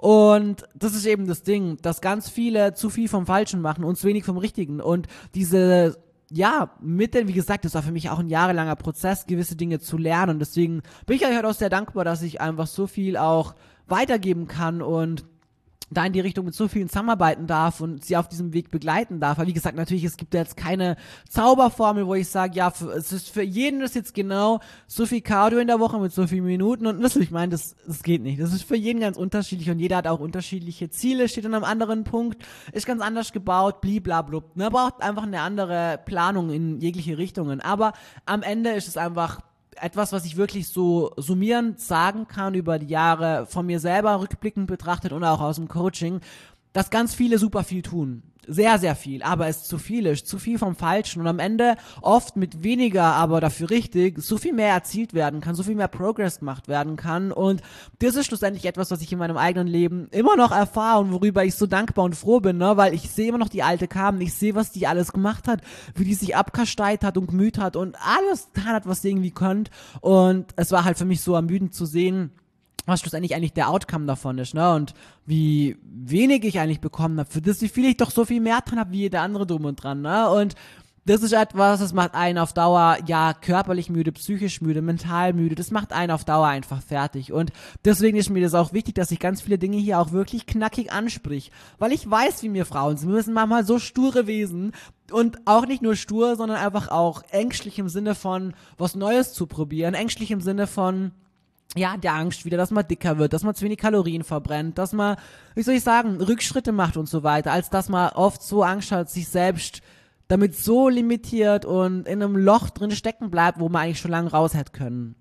Und das ist eben das Ding, dass ganz viele zu viel vom Falschen machen und zu wenig vom Richtigen. Und diese ja, mit denn, wie gesagt, das war für mich auch ein jahrelanger Prozess, gewisse Dinge zu lernen und deswegen bin ich euch halt auch sehr dankbar, dass ich einfach so viel auch weitergeben kann und da in die Richtung mit so vielen zusammenarbeiten darf und sie auf diesem Weg begleiten darf. Aber wie gesagt, natürlich, es gibt jetzt keine Zauberformel, wo ich sage, ja, für, es ist für jeden das jetzt genau so viel Cardio in der Woche mit so vielen Minuten und wisst ihr, ich meine, das, das geht nicht. Das ist für jeden ganz unterschiedlich und jeder hat auch unterschiedliche Ziele, steht an einem anderen Punkt, ist ganz anders gebaut, bliblablub, ne, braucht einfach eine andere Planung in jegliche Richtungen. Aber am Ende ist es einfach etwas, was ich wirklich so summierend sagen kann über die Jahre von mir selber rückblickend betrachtet und auch aus dem Coaching, dass ganz viele super viel tun. Sehr, sehr viel, aber es zu viel ist, zu viel vom Falschen und am Ende oft mit weniger, aber dafür richtig, so viel mehr erzielt werden kann, so viel mehr Progress gemacht werden kann und das ist schlussendlich etwas, was ich in meinem eigenen Leben immer noch erfahre und worüber ich so dankbar und froh bin, ne, weil ich sehe immer noch die alte Carmen, ich sehe, was die alles gemacht hat, wie die sich abkasteit hat und gemüht hat und alles getan hat, was sie irgendwie könnt und es war halt für mich so ermüdend zu sehen, was schlussendlich eigentlich der Outcome davon ist, ne, und wie wenig ich eigentlich bekommen habe, für das, wie viel ich doch so viel mehr dran habe, wie jeder andere drum und dran, ne, und das ist etwas, das macht einen auf Dauer, ja, körperlich müde, psychisch müde, mental müde, das macht einen auf Dauer einfach fertig und deswegen ist mir das auch wichtig, dass ich ganz viele Dinge hier auch wirklich knackig ansprich, weil ich weiß, wie wir Frauen sind, wir müssen manchmal so sture Wesen und auch nicht nur stur, sondern einfach auch ängstlich im Sinne von was Neues zu probieren, ängstlich im Sinne von ja, der Angst wieder, dass man dicker wird, dass man zu wenig Kalorien verbrennt, dass man, wie soll ich sagen, Rückschritte macht und so weiter, als dass man oft so Angst hat, sich selbst damit so limitiert und in einem Loch drin stecken bleibt, wo man eigentlich schon lange raus hätte können,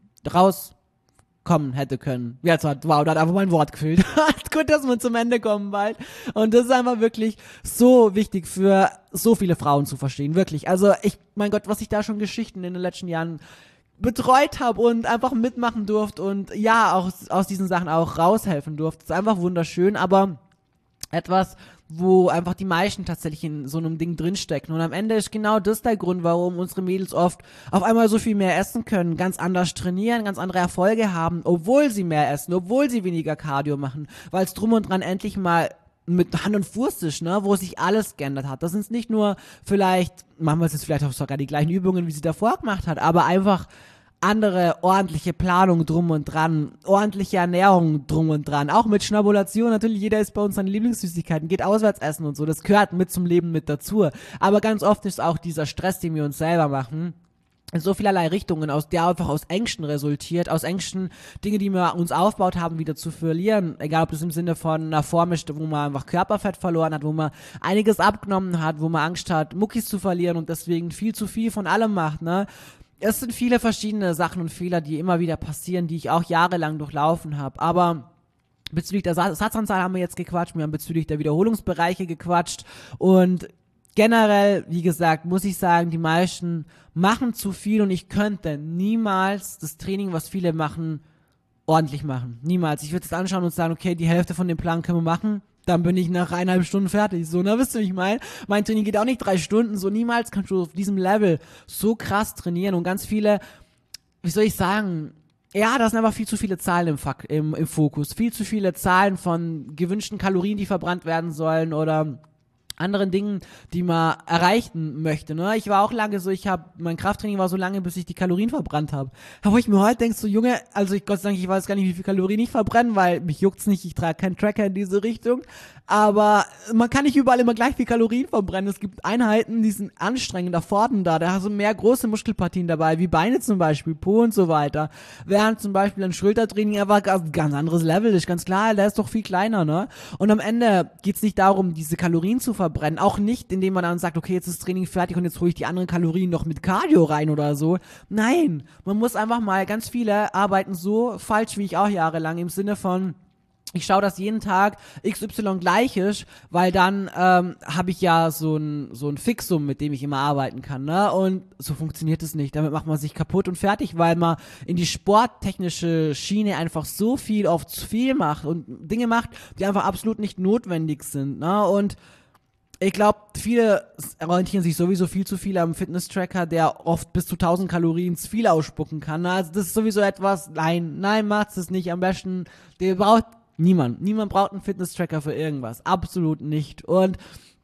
rauskommen hätte können. Jetzt hat, wow, da hat einfach mein Wort gefehlt. Gut, dass wir zum Ende kommen bald. Und das ist einfach wirklich so wichtig für so viele Frauen zu verstehen, wirklich. Also ich, mein Gott, was ich da schon Geschichten in den letzten Jahren betreut habe und einfach mitmachen durfte und ja, auch aus diesen Sachen auch raushelfen durfte. Das ist einfach wunderschön, aber etwas, wo einfach die meisten tatsächlich in so einem Ding drinstecken. Und am Ende ist genau das der Grund, warum unsere Mädels oft auf einmal so viel mehr essen können, ganz anders trainieren, ganz andere Erfolge haben, obwohl sie mehr essen, obwohl sie weniger Cardio machen, weil es drum und dran endlich mal mit Hand und Fuß ist, ne, wo sich alles geändert hat. Das sind nicht nur vielleicht, machen wir es jetzt vielleicht auch sogar die gleichen Übungen, wie sie davor gemacht hat, aber einfach andere ordentliche Planung drum und dran, ordentliche Ernährung drum und dran, auch mit Schnabulation, natürlich jeder isst bei uns seine Lieblingssüßigkeiten, geht auswärts essen und so, das gehört mit zum Leben mit dazu, aber ganz oft ist auch dieser Stress, den wir uns selber machen, in so vielerlei Richtungen, aus der einfach aus Ängsten resultiert, aus Ängsten Dinge, die wir uns aufgebaut haben, wieder zu verlieren, egal ob das im Sinne von einer Form ist, wo man einfach Körperfett verloren hat, wo man einiges abgenommen hat, wo man Angst hat, Muckis zu verlieren und deswegen viel zu viel von allem macht, ne. Es sind viele verschiedene Sachen und Fehler, die immer wieder passieren, die ich auch jahrelang durchlaufen habe. Aber bezüglich der Satzanzahl haben wir jetzt gequatscht, wir haben bezüglich der Wiederholungsbereiche gequatscht. Und generell, wie gesagt, muss ich sagen, die meisten machen zu viel und ich könnte niemals das Training, was viele machen, ordentlich machen. Niemals. Ich würde es anschauen und sagen, okay, die Hälfte von dem Plan können wir machen. Dann bin ich nach eineinhalb Stunden fertig. So, na, wisst ihr, wie ich meine? Mein Training geht auch nicht drei Stunden. So, niemals kannst du auf diesem Level so krass trainieren. Und ganz viele, wie soll ich sagen, ja, da sind einfach viel zu viele Zahlen im, Fak- im, im Fokus. Viel zu viele Zahlen von gewünschten Kalorien, die verbrannt werden sollen oder anderen Dingen, die man erreichen möchte, ne? Ich war auch lange so, ich habe, mein Krafttraining war so lange, bis ich die Kalorien verbrannt habe. Aber wo ich mir heute denke, so Junge, also ich Gott sei Dank, ich weiß gar nicht, wie viel Kalorien ich verbrenne, weil mich juckt's nicht, ich trage keinen Tracker in diese Richtung. Aber man kann nicht überall immer gleich viel Kalorien verbrennen. Es gibt Einheiten, die sind anstrengender, fordernder, da hast du mehr große Muskelpartien dabei, wie Beine zum Beispiel, Po und so weiter. Während zum Beispiel ein Schultertraining einfach ein ganz anderes Level ist, ganz klar, der ist doch viel kleiner, ne? Und am Ende geht's nicht darum, diese Kalorien zu verbrennen, auch nicht, indem man dann sagt, okay, jetzt ist das Training fertig und jetzt hole ich die anderen Kalorien noch mit Cardio rein oder so. Nein, man muss einfach mal, ganz viele arbeiten so falsch wie ich auch jahrelang, im Sinne von, ich schaue, dass jeden Tag X Y gleich ist, weil dann ähm, habe ich ja so ein so ein Fixum, mit dem ich immer arbeiten kann, ne? Und so funktioniert es nicht. Damit macht man sich kaputt und fertig, weil man in die sporttechnische Schiene einfach so viel auf zu viel macht und Dinge macht, die einfach absolut nicht notwendig sind, ne? Und ich glaube, viele orientieren sich sowieso viel zu viel am Fitness-Tracker, der oft bis zu tausend Kalorien zu viel ausspucken kann. Also das ist sowieso etwas, nein, nein, macht's es nicht. Am besten, der braucht niemand. Niemand braucht einen Fitness-Tracker für irgendwas. Absolut nicht. Und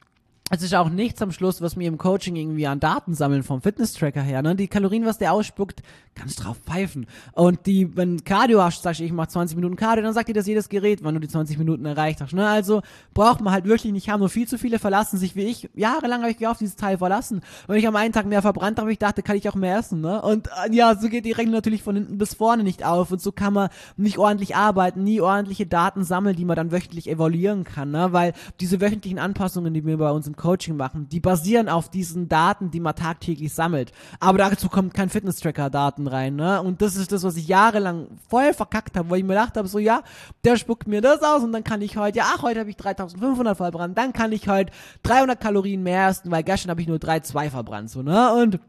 es ist auch nichts am Schluss, was mir im Coaching irgendwie an Daten sammeln vom Fitness-Tracker her, ne? Die Kalorien, was der ausspuckt, kannst drauf pfeifen. Und die, wenn Cardio hast, sagst du, ich mach zwanzig Minuten Cardio, dann sagt dir das jedes Gerät, wann du die zwanzig Minuten erreicht hast, ne? Also, braucht man halt wirklich nicht haben. Nur viel zu viele verlassen sich wie ich. Jahrelang habe ich mich auf dieses Teil verlassen. Wenn ich am einen Tag mehr verbrannt habe, ich dachte, kann ich auch mehr essen, ne? Und, äh, ja, so geht die Rechnung natürlich von hinten bis vorne nicht auf. Und so kann man nicht ordentlich arbeiten, nie ordentliche Daten sammeln, die man dann wöchentlich evaluieren kann, ne? Weil diese wöchentlichen Anpassungen, die wir bei uns im Coaching machen, die basieren auf diesen Daten, die man tagtäglich sammelt. Aber dazu kommt kein Fitness-Tracker-Daten rein, ne? Und das ist das, was ich jahrelang voll verkackt habe, wo ich mir gedacht habe, so ja, der spuckt mir das aus und dann kann ich heute, ja, ach, heute habe ich dreitausendfünfhundert verbrannt, dann kann ich heute dreihundert Kalorien mehr essen, weil gestern habe ich nur drei Komma zwei verbrannt, so, ne? Und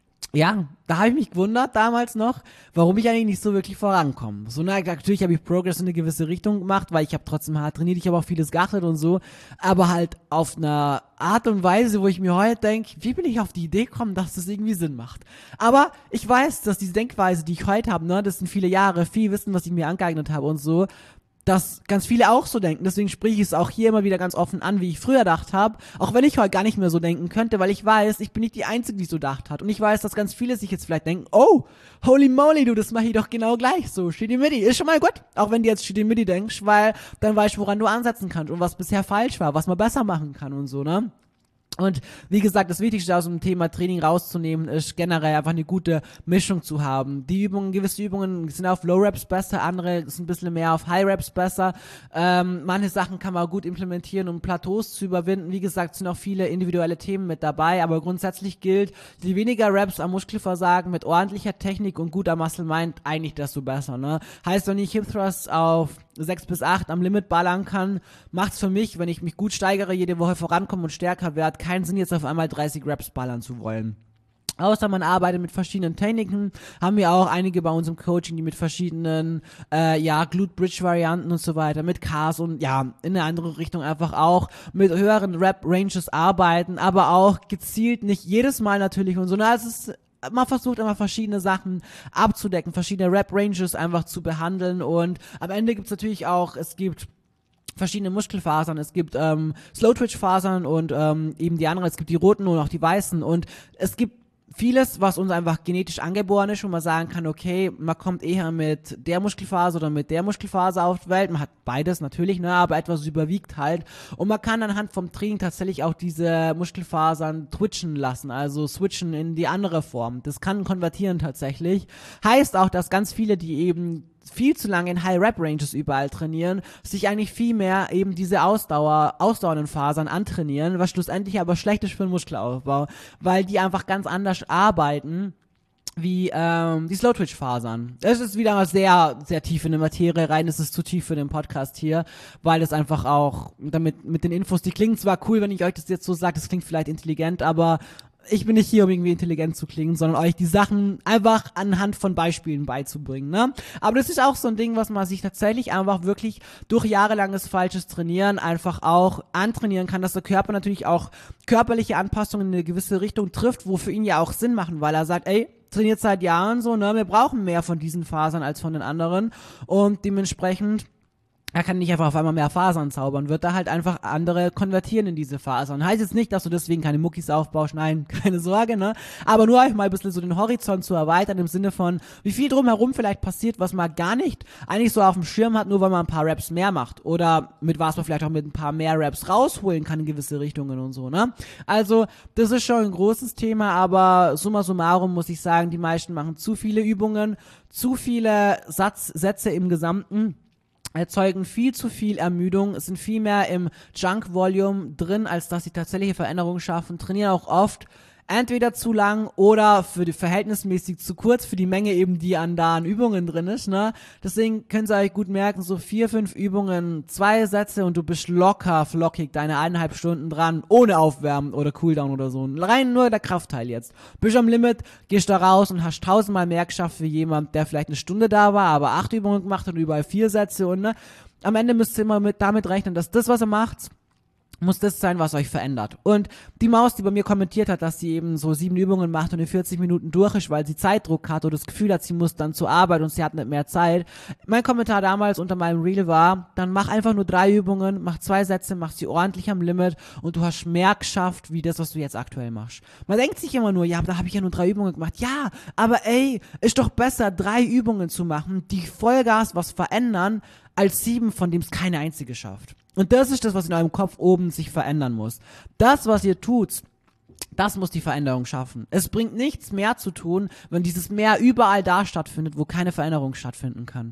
ja, da habe ich mich gewundert damals noch, warum ich eigentlich nicht so wirklich vorankomme. So, na, natürlich habe ich Progress in eine gewisse Richtung gemacht, weil ich habe trotzdem hart trainiert, ich habe auch vieles geachtet und so, aber halt auf einer Art und Weise, wo ich mir heute denke, wie bin ich auf die Idee gekommen, dass das irgendwie Sinn macht. Aber ich weiß, dass diese Denkweise, die ich heute habe, ne, das sind viele Jahre, viel Wissen, was ich mir angeeignet habe und so, dass ganz viele auch so denken. Deswegen spreche ich es auch hier immer wieder ganz offen an, wie ich früher gedacht habe. Auch wenn ich heute gar nicht mehr so denken könnte, weil ich weiß, ich bin nicht die Einzige, die so gedacht hat. Und ich weiß, dass ganz viele sich jetzt vielleicht denken, oh, holy moly, du, das mache ich doch genau gleich so. Shitty-Mitty, ist schon mal gut. Auch wenn du jetzt Shitty-Mitty denkst, weil dann weißt du, woran du ansetzen kannst und was bisher falsch war, was man besser machen kann und so, ne? Und wie gesagt, das Wichtigste aus dem Thema Training rauszunehmen, ist generell einfach eine gute Mischung zu haben. Die Übungen, gewisse Übungen sind auf Low Reps besser, andere sind ein bisschen mehr auf High Reps besser. Ähm, manche Sachen kann man gut implementieren, um Plateaus zu überwinden. Wie gesagt, sind auch viele individuelle Themen mit dabei, aber grundsätzlich gilt, je weniger Reps am Muskelversagen mit ordentlicher Technik und guter Muscle Mind, eigentlich desto besser, ne? Heißt, wenn ich Hip Thrusts auf sechs bis acht am Limit ballern kann, macht's für mich, wenn ich mich gut steigere, jede Woche vorankomme und stärker werde, keinen Sinn, jetzt auf einmal dreißig Reps ballern zu wollen. Außer man arbeitet mit verschiedenen Techniken, haben wir auch einige bei uns im Coaching, die mit verschiedenen, äh, ja, Glute-Bridge-Varianten und so weiter, mit Cars und ja, in eine andere Richtung einfach auch mit höheren Rep-Ranges arbeiten, aber auch gezielt, nicht jedes Mal natürlich und so, na, es ist man versucht immer verschiedene Sachen abzudecken, verschiedene Rep-Ranges einfach zu behandeln und am Ende gibt's natürlich auch, es gibt verschiedene Muskelfasern, es gibt ähm, Slow-Twitch-Fasern und ähm, eben die anderen, es gibt die roten und auch die weißen und es gibt vieles, was uns einfach genetisch angeboren ist, wo man sagen kann, okay, man kommt eher mit der Muskelfaser oder mit der Muskelfaser auf die Welt. Man hat beides natürlich, ne, aber etwas überwiegt halt. Und man kann anhand vom Training tatsächlich auch diese Muskelfasern twitchen lassen, also switchen in die andere Form. Das kann konvertieren tatsächlich. Heißt auch, dass ganz viele, die eben viel zu lange in High-Rep-Ranges überall trainieren, sich eigentlich viel mehr eben diese Ausdauer, ausdauernden Fasern antrainieren, was schlussendlich aber schlecht ist für den Muskelaufbau, weil die einfach ganz anders arbeiten wie ähm, die Slow-Twitch-Fasern. Es ist wieder mal sehr, sehr tief in der Materie rein, es ist zu tief für den Podcast hier, weil es einfach auch, damit mit den Infos, die klingen zwar cool, wenn ich euch das jetzt so sage, das klingt vielleicht intelligent, aber ich bin nicht hier, um irgendwie intelligent zu klingen, sondern euch die Sachen einfach anhand von Beispielen beizubringen, ne? Aber das ist auch so ein Ding, was man sich tatsächlich einfach wirklich durch jahrelanges falsches Trainieren einfach auch antrainieren kann, dass der Körper natürlich auch körperliche Anpassungen in eine gewisse Richtung trifft, wo für ihn ja auch Sinn machen, weil er sagt, ey, trainiert seit Jahren so, ne? Wir brauchen mehr von diesen Fasern als von den anderen und dementsprechend er kann nicht einfach auf einmal mehr Fasern zaubern, wird da halt einfach andere konvertieren in diese Fasern. Heißt jetzt nicht, dass du deswegen keine Muckis aufbaust, nein, keine Sorge, ne? Aber nur euch mal ein bisschen so den Horizont zu erweitern im Sinne von, wie viel drumherum vielleicht passiert, was man gar nicht eigentlich so auf dem Schirm hat, nur weil man ein paar Raps mehr macht. Oder mit was man vielleicht auch mit ein paar mehr Raps rausholen kann in gewisse Richtungen und so, ne? Also, das ist schon ein großes Thema, aber summa summarum muss ich sagen, die meisten machen zu viele Übungen, zu viele Satz, Sätze im Gesamten, erzeugen viel zu viel Ermüdung, sind viel mehr im Junk-Volume drin, als dass sie tatsächliche Veränderungen schaffen, trainieren auch oft entweder zu lang oder für die verhältnismäßig zu kurz für die Menge eben, die an da an Übungen drin ist, ne? Deswegen könnt ihr euch gut merken, so vier, fünf Übungen, zwei Sätze und du bist locker flockig deine eineinhalb Stunden dran, ohne Aufwärmen oder Cooldown oder so. Rein nur der Kraftteil jetzt. Bist am Limit, gehst da raus und hast tausendmal mehr geschafft wie jemand, der vielleicht eine Stunde da war, aber acht Übungen gemacht hat und überall vier Sätze und ne? Am Ende müsst ihr immer mit, damit rechnen, dass das, was ihr macht, muss das sein, was euch verändert. Und die Maus, die bei mir kommentiert hat, dass sie eben so sieben Übungen macht und in vierzig Minuten durch ist, weil sie Zeitdruck hat oder das Gefühl hat, sie muss dann zur Arbeit und sie hat nicht mehr Zeit. Mein Kommentar damals unter meinem Reel war, dann mach einfach nur drei Übungen, mach zwei Sätze, mach sie ordentlich am Limit und du hast mehr geschafft, wie das, was du jetzt aktuell machst. Man denkt sich immer nur, ja, da habe ich ja nur drei Übungen gemacht. Ja, aber ey, ist doch besser, drei Übungen zu machen, die Vollgas was verändern, als sieben, von dem es keine einzige schafft. Und das ist das, was in eurem Kopf oben sich verändern muss. Das, was ihr tut, das muss die Veränderung schaffen. Es bringt nichts mehr zu tun, wenn dieses Mehr überall da stattfindet, wo keine Veränderung stattfinden kann.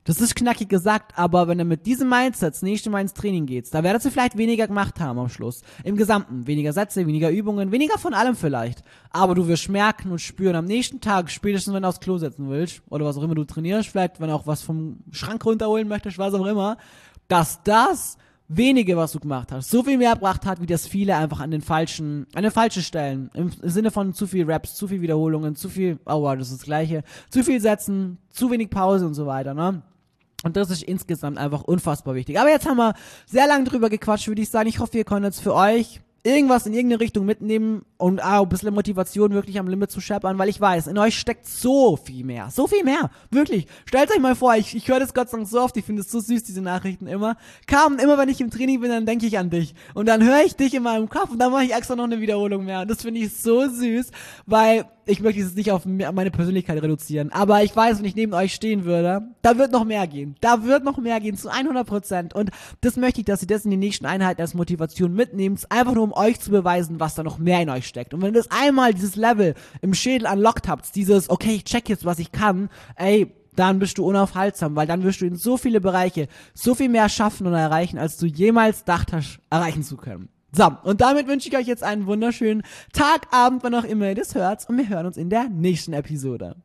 Das ist knackig gesagt, aber wenn du mit diesem Mindset das nächste Mal ins Training gehst, da werdet ihr vielleicht weniger gemacht haben am Schluss. Im Gesamten. Weniger Sätze, weniger Übungen, weniger von allem vielleicht. Aber du wirst merken und spüren am nächsten Tag, spätestens wenn du aufs Klo setzen willst, oder was auch immer du trainierst, vielleicht wenn du auch was vom Schrank runterholen möchtest, was auch immer, dass das wenige, was du gemacht hast, so viel mehr gebracht hat, wie das viele einfach an den falschen, an den falschen Stellen. Im Sinne von zu viel Reps, zu viel Wiederholungen, zu viel, aua, das ist das Gleiche, zu viel Sätzen, zu wenig Pause und so weiter, ne? Und das ist insgesamt einfach unfassbar wichtig. Aber jetzt haben wir sehr lange drüber gequatscht, würde ich sagen. Ich hoffe, ihr konntet jetzt für euch irgendwas in irgendeine Richtung mitnehmen und ah, ein bisschen Motivation wirklich am Limit zu scheppern, weil ich weiß, in euch steckt so viel mehr, so viel mehr, wirklich. Stellt euch mal vor, ich, ich höre das Gott sei Dank so oft, ich finde es so süß, diese Nachrichten immer. Carmen, immer wenn ich im Training bin, dann denke ich an dich und dann höre ich dich in meinem Kopf und dann mache ich extra noch eine Wiederholung mehr und das finde ich so süß, weil ich möchte es nicht auf meine Persönlichkeit reduzieren, aber ich weiß, wenn ich neben euch stehen würde, da wird noch mehr gehen, da wird noch mehr gehen, zu hundert Prozent und das möchte ich, dass ihr das in den nächsten Einheiten als Motivation mitnehmt, einfach nur um euch zu beweisen, was da noch mehr in euch steckt. Und wenn ihr das einmal dieses Level im Schädel unlockt habt, dieses, okay, ich check jetzt, was ich kann, ey, dann bist du unaufhaltsam, weil dann wirst du in so viele Bereiche so viel mehr schaffen und erreichen, als du jemals gedacht hast, erreichen zu können. So, und damit wünsche ich euch jetzt einen wunderschönen Tag, Abend, wann auch immer ihr das hört und wir hören uns in der nächsten Episode.